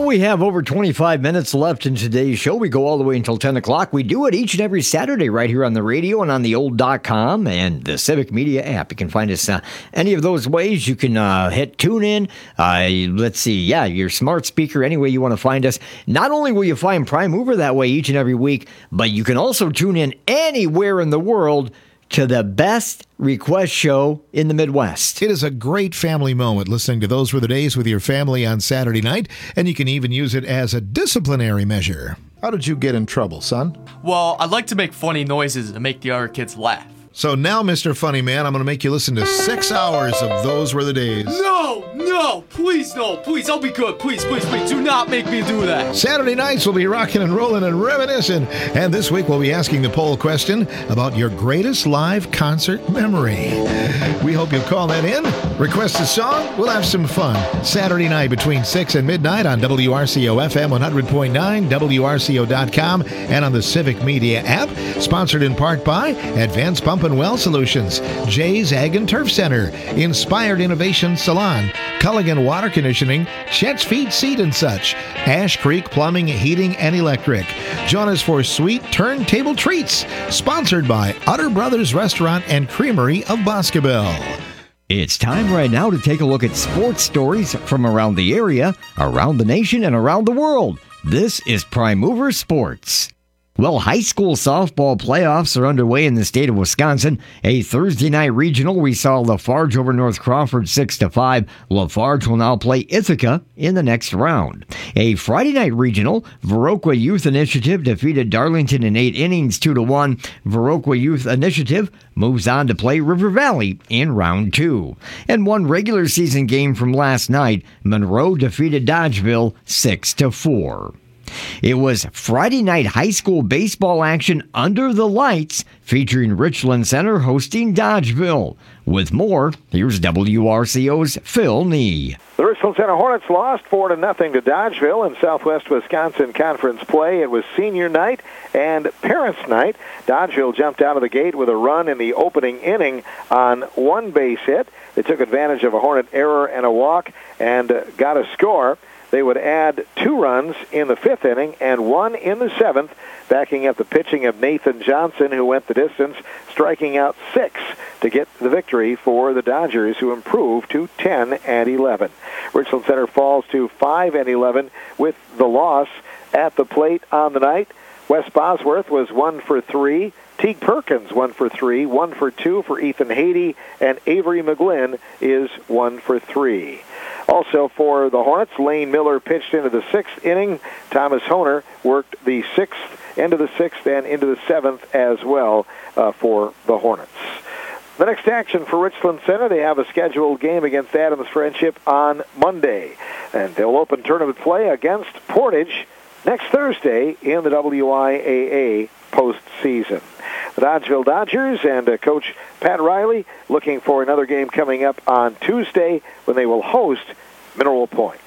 we have over twenty-five minutes left in today's show. We go all the way until ten o'clock. We do it each and every Saturday right here on the radio and on the old dot com and the Civic Media app. You can find us uh, any of those ways. You can uh, hit tune in. Uh, let's see. Yeah, your smart speaker, any way you want to find us. Not only will you find Prime Mover that way each and every week, but you can also tune in anywhere in the world to the best request show in the Midwest. It is a great family moment listening to Those Were the Days with your family on Saturday night, and you can even use it as a disciplinary measure. How did you get in trouble, son? Well, I like to make funny noises and make the other kids laugh. So now, Mister Funny Man, I'm going to make you listen to six hours of Those Were the Days. No, no, please, no, please, I'll be good. Please, please, please, do not make me do that. Saturday nights we'll be rocking and rolling and reminiscing. And this week we'll be asking the poll question about your greatest live concert memory. We hope you'll call that in. Request a song. We'll have some fun. Saturday night between six and midnight on W R C O F M one hundred point nine, W R C O dot com, and on the Civic Media app. Sponsored in part by Advanced Pump and Well Solutions, Jay's Ag and Turf Center, Inspired Innovation Salon, Culligan Water Conditioning, Chet's Feed Seed and Such, Ash Creek Plumbing, Heating and Electric. Join us for sweet turntable treats, sponsored by Utter Brothers Restaurant and Creamery of Boscobel. It's time right now to take a look at sports stories from around the area, around the nation, and around the world. This is Prime Mover Sports. Well, high school softball playoffs are underway in the state of Wisconsin. A Thursday night regional, we saw Lafarge over North Crawford six to five. Lafarge will now play Ithaca in the next round. A Friday night regional, Viroqua Youth Initiative defeated Darlington in eight innings two to one. Viroqua Youth Initiative moves on to play River Valley in round two. And one regular season game from last night, Monroe defeated Dodgeville six to four. It was Friday night high school baseball action under the lights, featuring Richland Center hosting Dodgeville. With more, here's W R C O's Phil Nee. The Richland Center Hornets lost four to nothing to Dodgeville in Southwest Wisconsin Conference play. It was senior night and parents' night. Dodgeville jumped out of the gate with a run in the opening inning on one base hit. They took advantage of a Hornet error and a walk and got a score. They would add two runs in the fifth inning and one in the seventh, backing up the pitching of Nathan Johnson, who went the distance, striking out six to get the victory for the Dodgers, who improved to ten and eleven. Richland Center falls to five and eleven with the loss. At the plate on the night, Wes Bosworth was one for three. Teague Perkins, one for three, one for two for Ethan Haiti, and Avery McGlynn is one for three. Also for the Hornets, Lane Miller pitched into the sixth inning. Thomas Honer worked the sixth, into the sixth, and into the seventh as well uh, for the Hornets. The next action for Richland Center, they have a scheduled game against Adams Friendship on Monday. And they'll open tournament play against Portage next Thursday in the W I A A postseason. The Dodgeville Dodgers and uh, Coach Pat Riley looking for another game coming up on Tuesday when they will host Mineral Point.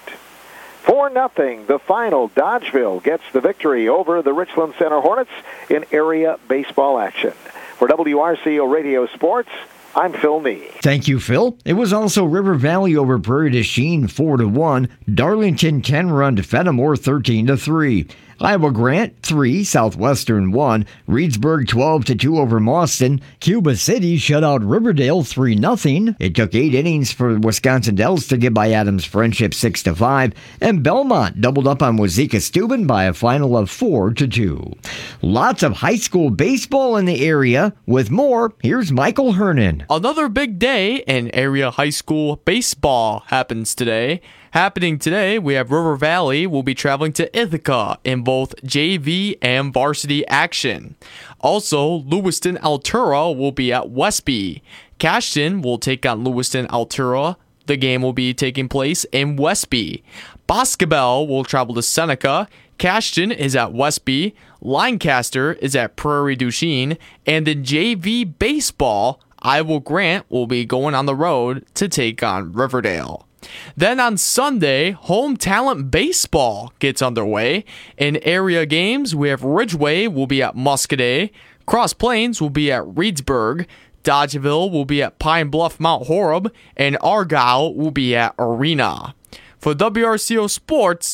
four nothing, the final. Dodgeville gets the victory over the Richland Center Hornets in area baseball action. For W R C O Radio Sports, I'm Phil Nee. Thank you, Phil. It was also River Valley over Prairie du Chien four to one. Darlington ten run to Fenimore thirteen to three. Iowa Grant three, Southwestern one. Reedsburg twelve to two over Mauston. Cuba City shut out Riverdale three nothing. It took eight innings for Wisconsin Dells to get by Adams Friendship six to five. And Belmont doubled up on Wazeeka Steuben by a final of four to two. Lots of high school baseball in the area. With more, here's Michael Hernan. Another big day in area high school baseball happens today. Happening today, we have River Valley will be traveling to Ithaca in both J V and varsity action. Also, Lewiston Altura will be at Westby. Cashton will take on Lewiston Altura. The game will be taking place in Westby. Boscobel will travel to Seneca. Cashton is at Westby. Lancaster is at Prairie du Chien. And in J V baseball, Iowa Grant will be going on the road to take on Riverdale. Then on Sunday, home talent baseball gets underway. In area games, we have Ridgeway will be at Muscadet, Cross Plains will be at Reedsburg, Dodgeville will be at Pine Bluff Mount Horeb, and Argyle will be at Arena. For W R C O Sports,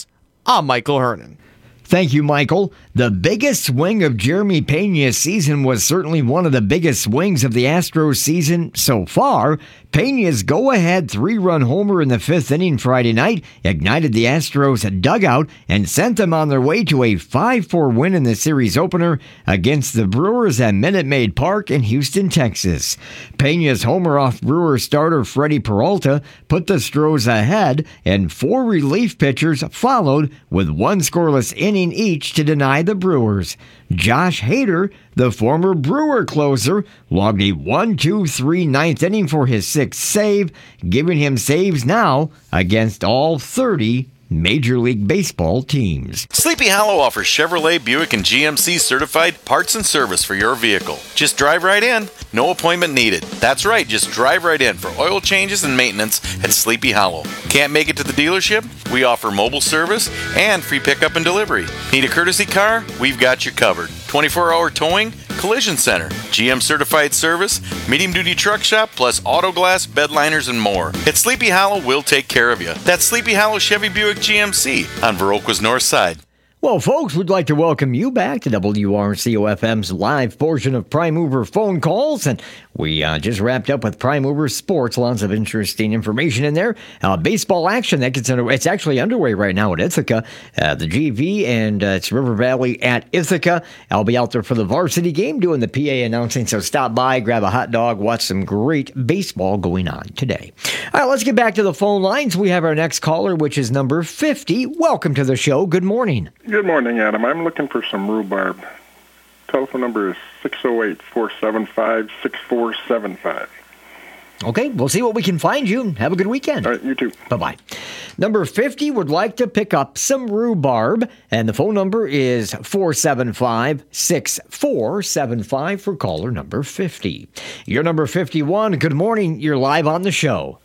I'm Michael Hernan. Thank you, Michael. The biggest swing of Jeremy Pena's season was certainly one of the biggest swings of the Astros season so far. Pena's go-ahead three-run homer in the fifth inning Friday night ignited the Astros' dugout and sent them on their way to a five four win in the series opener against the Brewers at Minute Maid Park in Houston, Texas. Pena's homer off Brewer starter Freddie Peralta put the Stros ahead, and four relief pitchers followed with one scoreless inning each to deny the Brewers. Josh Hader, the former Brewer closer, logged a one two three ninth inning for his sixth save, giving him saves now against all thirty Major League Baseball teams. Sleepy Hollow offers Chevrolet, Buick, and G M C certified parts and service for your vehicle. Just drive right in. No appointment needed. That's right, just drive right in for oil changes and maintenance at Sleepy Hollow. Can't make it to the dealership? We offer mobile service and free pickup and delivery. Need a courtesy car? We've got you covered. twenty-four hour towing, collision center, G M certified service, medium duty truck shop, plus auto glass, bed liners, and more. At Sleepy Hollow, we'll take care of you. That's Sleepy Hollow Chevy Buick G M C on Viroqua's north side. Well, folks, we'd like to welcome you back to W R C O F M's live portion of Prime Mover phone calls. And we uh, just wrapped up with Prime Mover Sports. Lots of interesting information in there. Uh, baseball action that gets underway. It's actually underway right now at Ithaca. Uh, the G V and uh, it's River Valley at Ithaca. I'll be out there for the varsity game doing the P A announcing. So stop by, grab a hot dog, watch some great baseball going on today. All right, let's get back to the phone lines. We have our next caller, which is number fifty. Welcome to the show. Good morning. Good morning, Adam. I'm looking for some rhubarb. Telephone number is six oh eight, four seven five, six four seven five. Okay, we'll see what we can find you. Have a good weekend. All right, you too. Bye-bye. Number fifty would like to pick up some rhubarb, and the phone number is four seven five, six four seven five for caller number fifty. You're number fifty-one. Good morning. You're live on the show.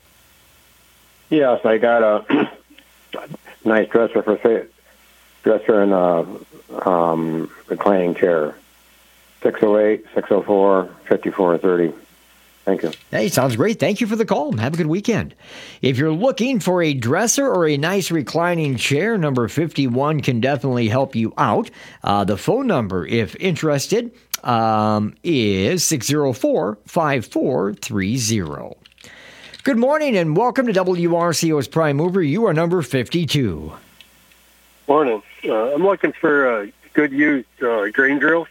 Yes, I got a nice dresser for sale. Dresser and a um, reclining chair. six oh eight, six oh four, five four thirty. Thank you. Hey, sounds great. Thank you for the call. Have a good weekend. If you're looking for a dresser or a nice reclining chair, number fifty-one can definitely help you out. Uh, the phone number, if interested, um, is six oh four, five four three oh. Good morning and welcome to W R C O's Prime Mover. You are number fifty-two. Morning. Uh, I'm looking for a good used uh, grain drill,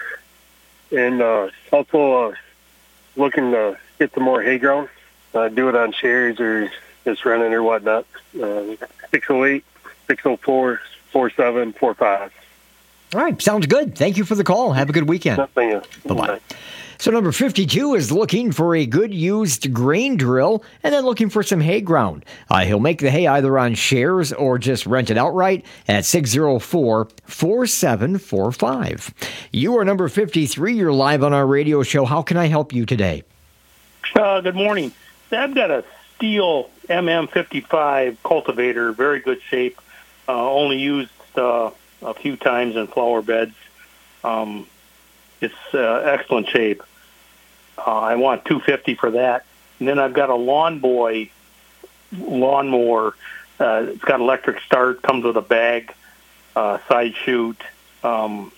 and uh, also uh, looking to get some more hay ground. Uh, do it on shares or just running or whatnot. Uh, six oh eight, six oh four, four seven four five. All right, sounds good. Thank you for the call. Have a good weekend. Thank you. Bye-bye. So number fifty-two is looking for a good used grain drill and then looking for some hay ground. Uh, he'll make the hay either on shares or just rent it outright at six oh four, four seven four five. You are number fifty-three. You're live on our radio show. How can I help you today? Uh, good morning. I've got a steel M M fifty-five cultivator, very good shape, uh, only used uh, a few times in flower beds. Um, it's uh, excellent shape. Uh, I want two hundred fifty dollars for that. And then I've got a Lawn Boy lawnmower. Uh, it's got electric start, comes with a bag, uh, side chute. Um,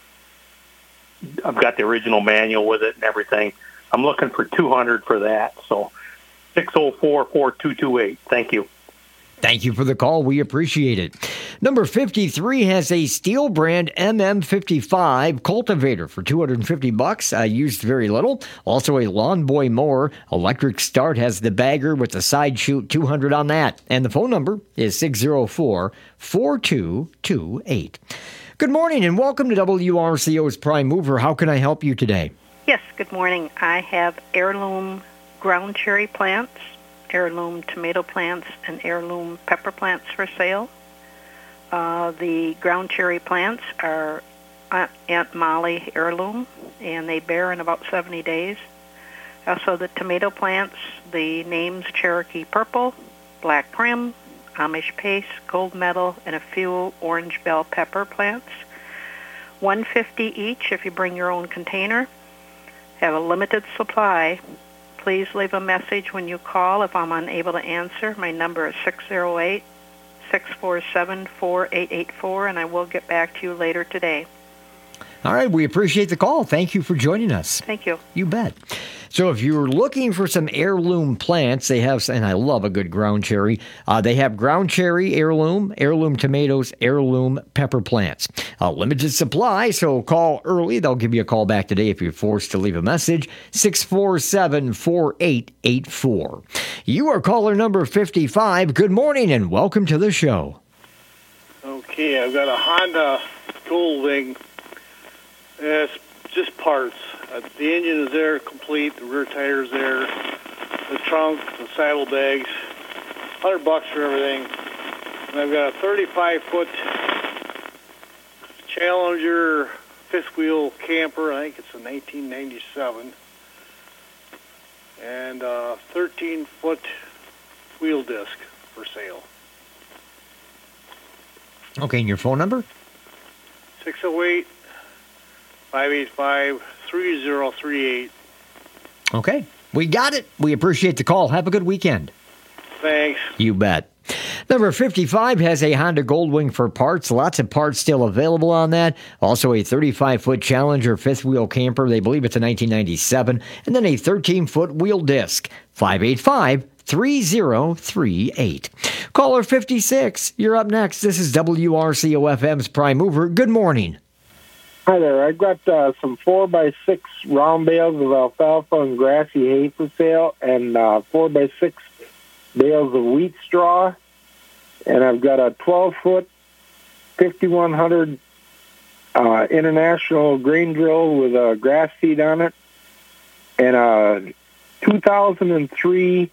I've got the original manual with it and everything. I'm looking for two hundred dollars for that. So six oh four, four two two eight. Thank you. Thank you for the call. We appreciate it. Number fifty-three has a Steel brand M M fifty-five cultivator for two hundred fifty bucks. Uh, used very little. Also a Lawn Boy mower. Electric start has the bagger with the side chute, two hundred on that. And the phone number is six oh four, four two two eight. Good morning and welcome to W R C O's Prime Mover. How can I help you today? Yes, good morning. I have heirloom ground cherry plants, heirloom tomato plants, and heirloom pepper plants for sale. Uh, the ground cherry plants are Aunt Molly heirloom, and they bear in about seventy days. Also, the tomato plants, the names Cherokee Purple, Black Prim, Amish Pace, Gold Medal, and a few orange bell pepper plants. one hundred fifty dollars each if you bring your own container. Have a limited supply. Please leave a message when you call if I'm unable to answer. My number is six oh eight, six four seven, four eight eight four, and I will get back to you later today. All right, we appreciate the call. Thank you for joining us. Thank you. You bet. So if you're looking for some heirloom plants, they have, and I love a good ground cherry, uh, they have ground cherry heirloom, heirloom tomatoes, heirloom pepper plants. A limited supply, so call early. They'll give you a call back today if you're forced to leave a message, six four seven, four eight eight four. You are caller number fifty-five. Good morning and welcome to the show. Okay, I've got a Honda Goldwing. It's just parts. Uh, the engine is there, complete. The rear tire is there. The trunk, the saddlebags, hundred bucks for everything. And I've got a thirty-five foot Challenger fifth wheel camper. I think it's a nineteen ninety-seven, and a thirteen foot wheel disc for sale. Okay, and your phone number? six oh eight, five eight five, three oh three eight. Okay, we got it. We appreciate the call. Have a good weekend. Thanks. You bet. Number fifty-five has a Honda Goldwing for parts. Lots of parts still available on that. Also a thirty-five foot Challenger fifth wheel camper. They believe it's a nineteen ninety-seven. And then a thirteen foot wheel disc. five eight five, three oh three eight. Caller fifty-six, you're up next. This is W R C O F M's Prime Mover. Good morning. Hi there. I've got uh, some four by six round bales of alfalfa and grassy hay for sale, and uh, four by six bales of wheat straw. And I've got a twelve foot, fifty-one hundred uh, international grain drill with a grass seed on it, and a two thousand three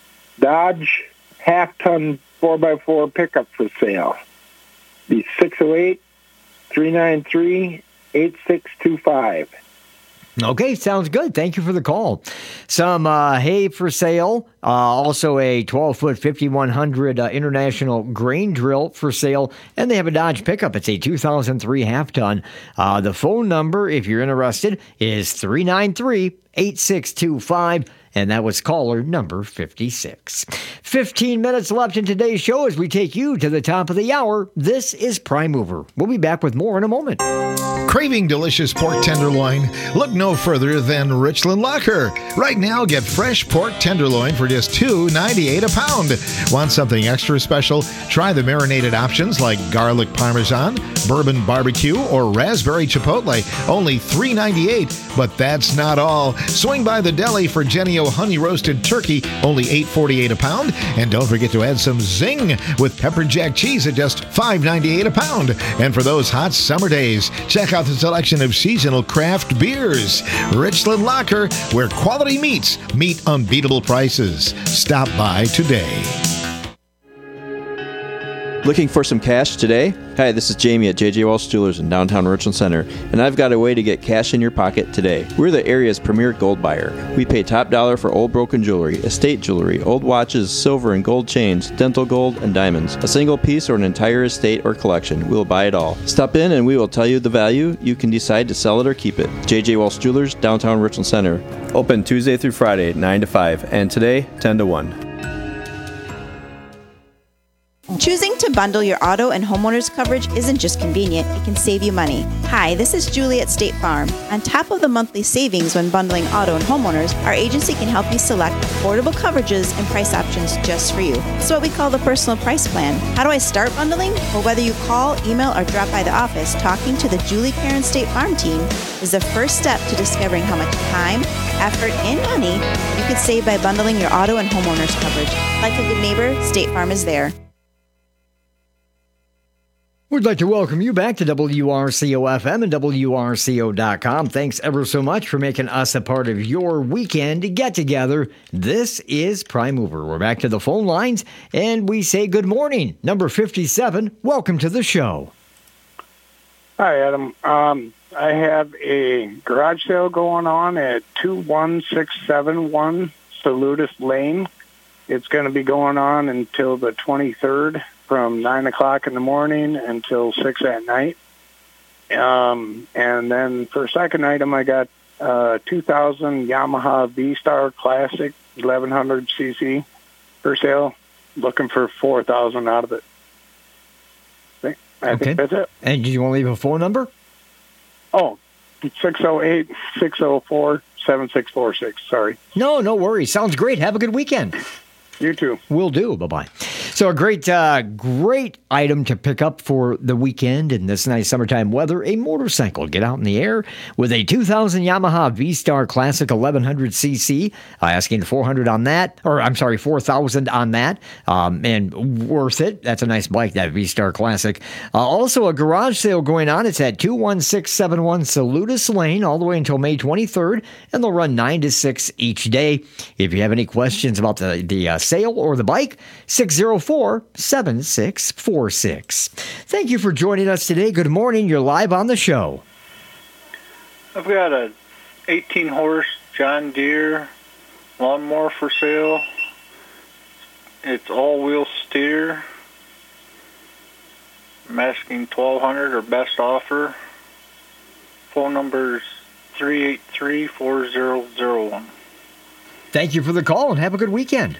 Dodge half-ton four by four pickup for sale. Be six oh eight, three nine three, eight six two five. Okay, sounds good. Thank you for the call. Some uh, hay for sale. Uh, also a twelve foot, fifty-one hundred uh, international grain drill for sale. And they have a Dodge pickup. It's a two thousand three half-ton. Uh, the phone number, if you're interested, is three nine three, eight six two five. And that was caller number fifty-six. fifteen minutes left in today's show as we take you to the top of the hour. This is Prime Mover. We'll be back with more in a moment. Craving delicious pork tenderloin? Look no further than Richland Locker. Right now, get fresh pork tenderloin for just two ninety-eight a pound. Want something extra special? Try the marinated options like garlic parmesan, bourbon barbecue, or raspberry chipotle. Only three ninety-eight. But that's not all. Swing by the deli for Genio honey roasted turkey, only eight forty-eight a pound. And don't forget to add some zing with pepper jack cheese at just five ninety-eight a pound. And for those hot summer days, check out the selection of seasonal craft beers. Richland Locker, where quality meets meet unbeatable prices. Stop by today. Looking for some cash today? Hi, this is Jamie at J J Walsh Jewelers in downtown Richland Center, and I've got a way to get cash in your pocket today. We're the area's premier gold buyer. We pay top dollar for old broken jewelry, estate jewelry, old watches, silver and gold chains, dental gold, and diamonds. A single piece or an entire estate or collection, we'll buy it all. Stop in and we will tell you the value. You can decide to sell it or keep it. J J Walsh Jewelers, downtown Richland Center. Open Tuesday through Friday, nine to five, and today, ten to one. Choosing to bundle your auto and homeowners coverage isn't just convenient, it can save you money. Hi, this is Julie at State Farm. On top of the monthly savings when bundling auto and homeowners, our agency can help you select affordable coverages and price options just for you. It's what we call the personal price plan. How do I start bundling? Well, whether you call, email, or drop by the office, talking to the Julie Karen State Farm team is the first step to discovering how much time, effort, and money you could save by bundling your auto and homeowners coverage. Like a good neighbor, State Farm is there. We'd like to welcome you back to W R C O F M and W R C O dot com. Thanks ever so much for making us a part of your weekend get-together. This is Prime Mover. We're back to the phone lines, and we say good morning. Number fifty-seven, welcome to the show. Hi, Adam. Um, I have a garage sale going on at two one six seven one Salutis Lane. It's going to be going on until the twenty-third. From nine o'clock in the morning until six at night. Um, and then for second item, I got uh, two thousand Yamaha V-Star Classic eleven hundred c c for sale. Looking for four thousand out of it. I Okay. think that's it. And do you want to leave a phone number? Oh, six oh eight, six oh four, seven six four six. Sorry. No, no worries. Sounds great. Have a good weekend. You too. Will do. Bye-bye. So a great, uh, great item to pick up for the weekend in this nice summertime weather, a motorcycle. Get out in the air with a two thousand Yamaha V-Star Classic eleven hundred c c. Uh, asking four hundred on that, or I'm sorry, four thousand on that, um, and worth it. That's a nice bike, that V-Star Classic. Uh, also, a garage sale going on. It's at two one six seven one Salutis Lane all the way until May twenty-third, and they'll run nine to six each day. If you have any questions about the, the uh, sale or the bike, six oh four, seven six four six. Thank you for joining us today. Good morning. You're live on the show. I've got a eighteen horse John Deere lawnmower for sale. It's all-wheel steer. I'm asking twelve hundred dollars or best offer. Phone number is three eight three, four zero zero one. Thank you for the call and have a good weekend.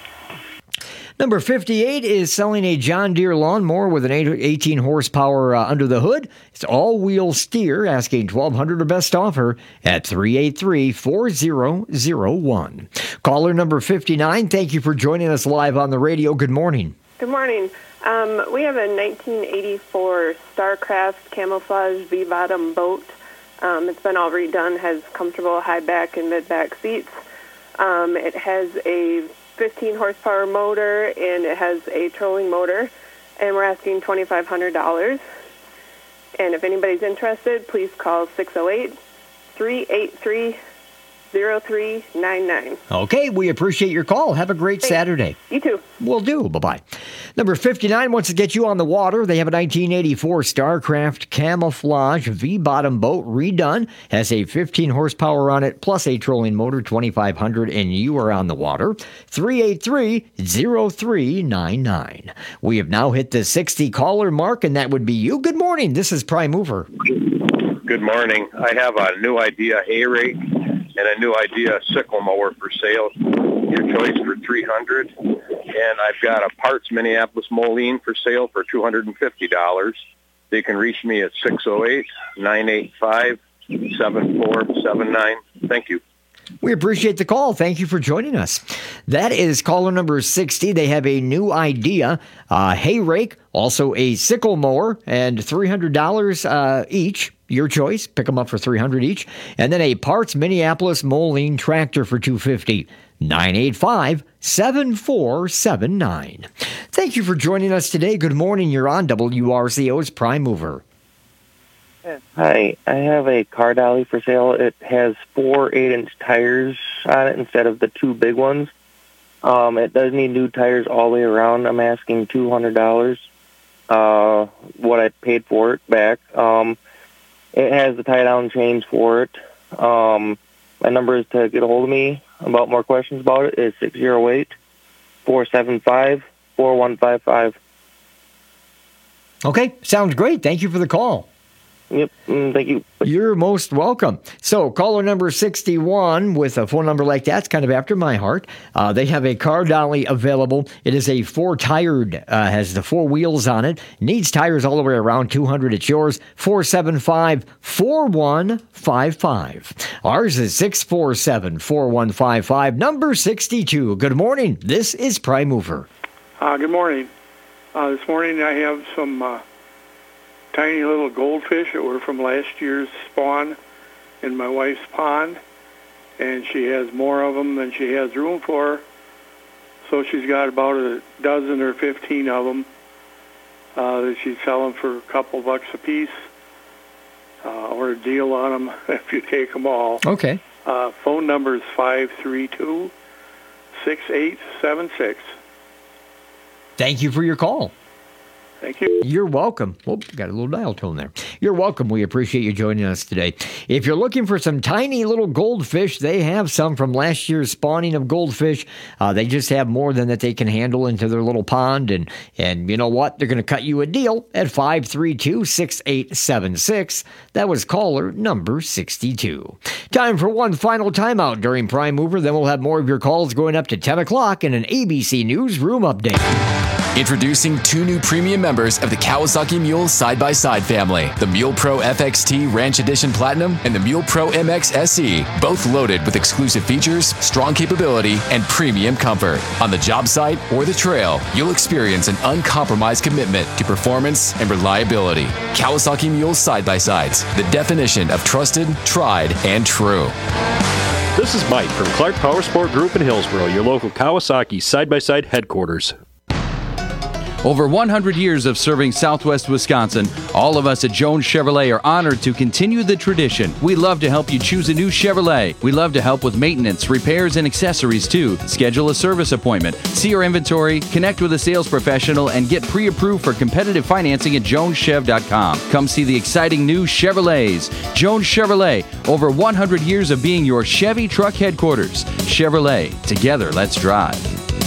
Number fifty-eight is selling a John Deere lawnmower with an eighteen horsepower uh, under the hood. It's all-wheel steer, asking twelve hundred dollars or best offer at three eight three, four zero zero one. Caller number fifty-nine, thank you for joining us live on the radio. Good morning. Good morning. Um, we have a nineteen eighty-four Starcraft camouflage V-bottom boat. Um, it's been all redone, has comfortable high back and mid back seats. Um, it has a fifteen horsepower motor, and it has a trolling motor, and we're asking twenty-five hundred dollars. And if anybody's interested, please call six oh eight, three eight three, zero three nine nine. Okay, we appreciate your call. Have a great Thanks. Saturday. You too. Will do. Bye-bye. Number fifty-nine wants to get you on the water. They have a nineteen eighty-four Starcraft camouflage V-bottom boat redone. Has a fifteen horsepower on it, plus a trolling motor, twenty-five hundred dollars, and you are on the water. three eight three, zero three nine nine. We have now hit the sixty caller mark, and that would be you. Good morning. This is Prime Mover. Good morning. I have a new idea hay rake and a new idea sickle mower for sale. Your choice for three hundred dollars. And I've got a Parts Minneapolis Moline for sale for two hundred fifty dollars. They can reach me at six oh eight, nine eight five, seven four seven nine. Thank you. We appreciate the call. Thank you for joining us. That is caller number sixty. They have a new idea, uh, hay rake, also a sickle mower, and three hundred dollars uh, each. Your choice. Pick them up for three hundred dollars each. And then a Parts Minneapolis Moline tractor for two hundred fifty dollars. nine eight five, seven four seven nine. Thank you for joining us today. Good morning. You're on W R C O's Prime Mover. Hi, I have a car dolly for sale. It has four eight-inch tires on it instead of the two big ones. Um, it does need new tires all the way around. I'm asking two hundred dollars, uh, what I paid for it back. Um, it has the tie-down chains for it. Um, my number is to get a hold of me about more questions about it is six oh eight, four seven five, four one five five. Okay, sounds great. Thank you for the call. Yep, mm, thank you. You're most welcome. So, caller number sixty-one with a phone number like that's kind of after my heart. Uh, they have a car dolly available. It is a four-tired, uh, has the four wheels on it. Needs tires all the way around, two hundred. It's yours, four seven five, four one five five. Ours is six four seven, four one five five, number sixty-two. Good morning. This is Prime Mover. Uh, good morning. Uh, this morning I have some uh, tiny little goldfish that were from last year's spawn in my wife's pond, and she has more of them than she has room for, so she's got about a dozen or fifteen of them uh, that she's selling for a couple bucks a piece, uh, or a deal on them if you take them all. Okay. Uh, phone number is five three two, six eight seven six. Thank you for your call. Thank you. You're welcome. Whoop, got a little dial tone there. You're welcome. We appreciate you joining us today. If you're looking for some tiny little goldfish, they have some from last year's spawning of goldfish. Uh, they just have more than that they can handle into their little pond. And, and you know what? They're going to cut you a deal at five three two, six eight seven six. That was caller number sixty-two. Time for one final timeout during Prime Mover. Then we'll have more of your calls going up to ten o'clock in an A B C Newsroom update. Introducing two new premium members of the Kawasaki Mule side-by-side family, the Mule Pro F X T Ranch Edition Platinum and the Mule Pro M X S E, both loaded with exclusive features, strong capability, and premium comfort. On the job site or the trail, you'll experience an uncompromised commitment to performance and reliability. Kawasaki Mule side-by-sides, the definition of trusted, tried, and true. This is Mike from Clark Power Sport Group in Hillsboro, your local Kawasaki side-by-side headquarters. Over one hundred years of serving Southwest Wisconsin, all of us at Jones Chevrolet are honored to continue the tradition. We love to help you choose a new Chevrolet. We love to help with maintenance, repairs, and accessories too. Schedule a service appointment, see our inventory, connect with a sales professional, and get pre-approved for competitive financing at jones chev dot com. Come see the exciting new Chevrolets. Jones Chevrolet, over one hundred years of being your Chevy truck headquarters. Chevrolet, together let's drive.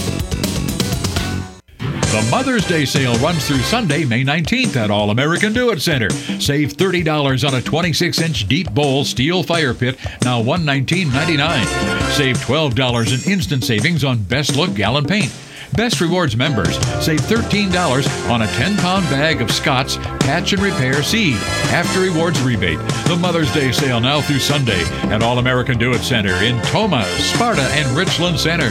The Mother's Day sale runs through Sunday, May nineteenth at All American Do-It Center. Save thirty dollars on a twenty-six inch deep bowl steel fire pit, now one hundred nineteen ninety-nine. Save twelve dollars in instant savings on Best Look gallon paint. Best Rewards members save thirteen dollars on a ten pound bag of Scott's Patch and Repair Seed after rewards rebate. The Mother's Day sale now through Sunday at All American Do-It Center in Toma, Sparta, and Richland Center.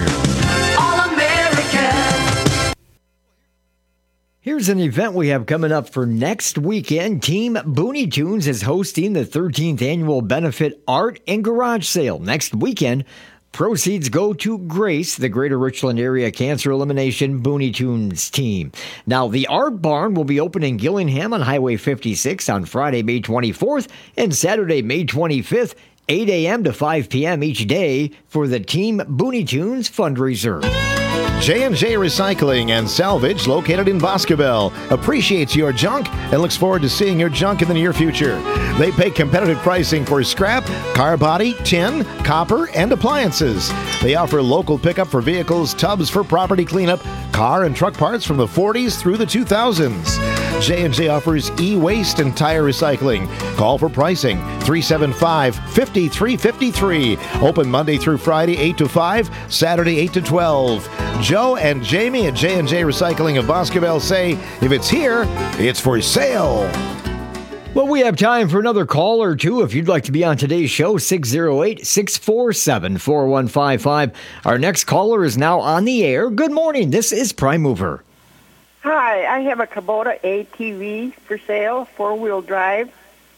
Here's an event we have coming up for next weekend. Team Booney Tunes is hosting the thirteenth annual benefit art and garage sale next weekend. Proceeds go to Grace, the Greater Richland Area Cancer Elimination Booney Tunes team. Now, the Art Barn will be open in Gillingham on Highway fifty-six on Friday, May twenty-fourth, and Saturday, May twenty-fifth, eight a.m. to five p.m. each day for the Team Booney Tunes fundraiser. J and J Recycling and Salvage, located in Boscobel, appreciates your junk and looks forward to seeing your junk in the near future. They pay competitive pricing for scrap, car body, tin, copper, and appliances. They offer local pickup for vehicles, tubs for property cleanup, car and truck parts from the forties through the two thousands. J and J offers e-waste and tire recycling. Call for pricing, three seven five, five three five three. Open Monday through Friday, eight to five, Saturday, eight to twelve. Joe and Jamie at J and J Recycling of Boscobel say, if it's here, it's for sale. Well, we have time for another call or two. If you'd like to be on today's show, six oh eight, six four seven, four one five five. Our next caller is now on the air. Good morning. This is Prime Mover. Hi, I have a Kubota A T V for sale, four-wheel drive.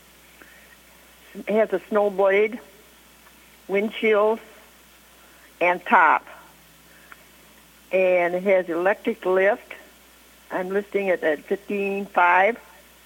It has a snow blade, windshield, and top. And it has electric lift. I'm listing it at fifteen five.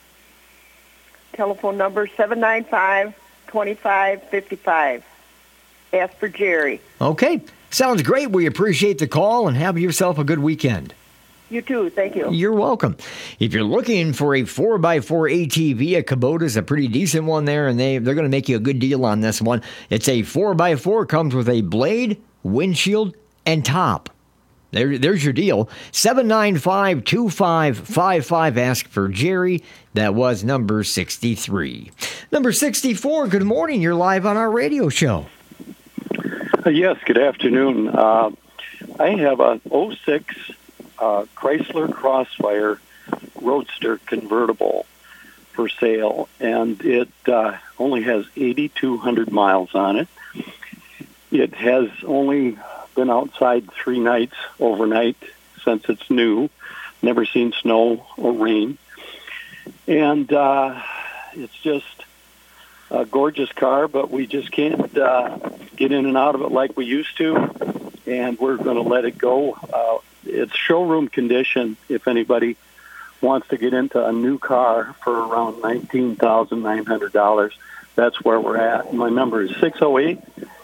Telephone number seven nine five, two five five five. Ask for Jerry. Okay. Sounds great. We appreciate the call and have yourself a good weekend. You too. Thank you. You're welcome. If you're looking for a four by four A T V, a Kubota's a pretty decent one there, and they, they're going to make you a good deal on this one. It's a four by four, comes with a blade, windshield, and top. There, there's your deal. seven nine five, two five five five. Ask for Jerry. That was number sixty-three. Number sixty-four, good morning. You're live on our radio show. Uh, yes, good afternoon. Uh, I have a oh six uh, Chrysler Crossfire Roadster convertible for sale, and it uh, only has eighty-two hundred miles on it. It has only been outside three nights overnight since it's new. Never seen snow or rain. And uh, it's just a gorgeous car, but we just can't uh, get in and out of it like we used to, and we're going to let it go. Uh, it's showroom condition if anybody wants to get into a new car for around nineteen thousand nine hundred dollars. That's where we're at. My number is six oh eight,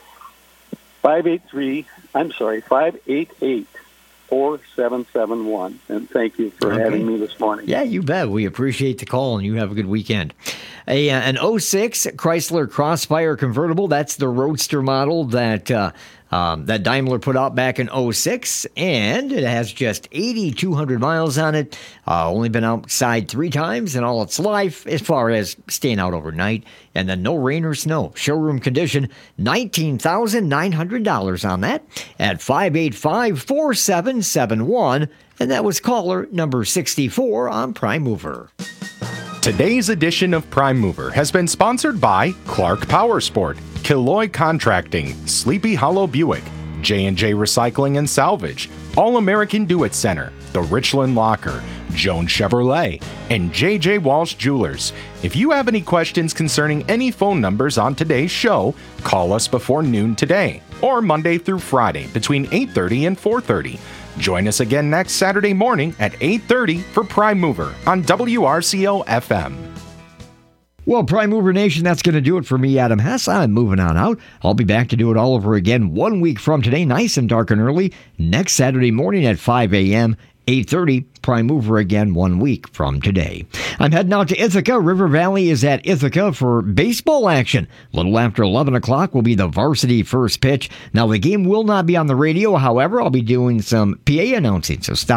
five eight three, I'm sorry, five eight eight, four seven seven one. And thank you for Okay. having me this morning. Yeah, you bet. We appreciate the call, and you have a good weekend. A, uh, an oh six Chrysler Crossfire convertible. That's the Roadster model that uh, um, that Daimler put out back in oh six, and it has just eighty-two hundred miles on it. Uh, only been outside three times in all its life, as far as staying out overnight, and then no rain or snow. Showroom condition, nineteen thousand nine hundred dollars on that at five eight five, four seven seven one. And that was caller number sixty-four on Prime Mover. Today's edition of Prime Mover has been sponsored by Clark Power Sport, Killoy Contracting, Sleepy Hollow Buick, J and J Recycling and Salvage, All American Do It Center, The Richland Locker, Joan Chevrolet, and J J Walsh Jewelers. If you have any questions concerning any phone numbers on today's show, call us before noon today or Monday through Friday between eight thirty and four thirty. Join us again next Saturday morning at eight thirty for Prime Mover on W R C O F M. Well, Prime Mover Nation, that's going to do it for me, Adam Hess. I'm moving on out. I'll be back to do it all over again one week from today, nice and dark and early, next Saturday morning at five a.m., eight thirty, Prime Mover again one week from today. I'm heading out to Ithaca. River Valley is at Ithaca for baseball action. A little after eleven o'clock will be the varsity first pitch. Now, the game will not be on the radio. However, I'll be doing some P A announcing, so stop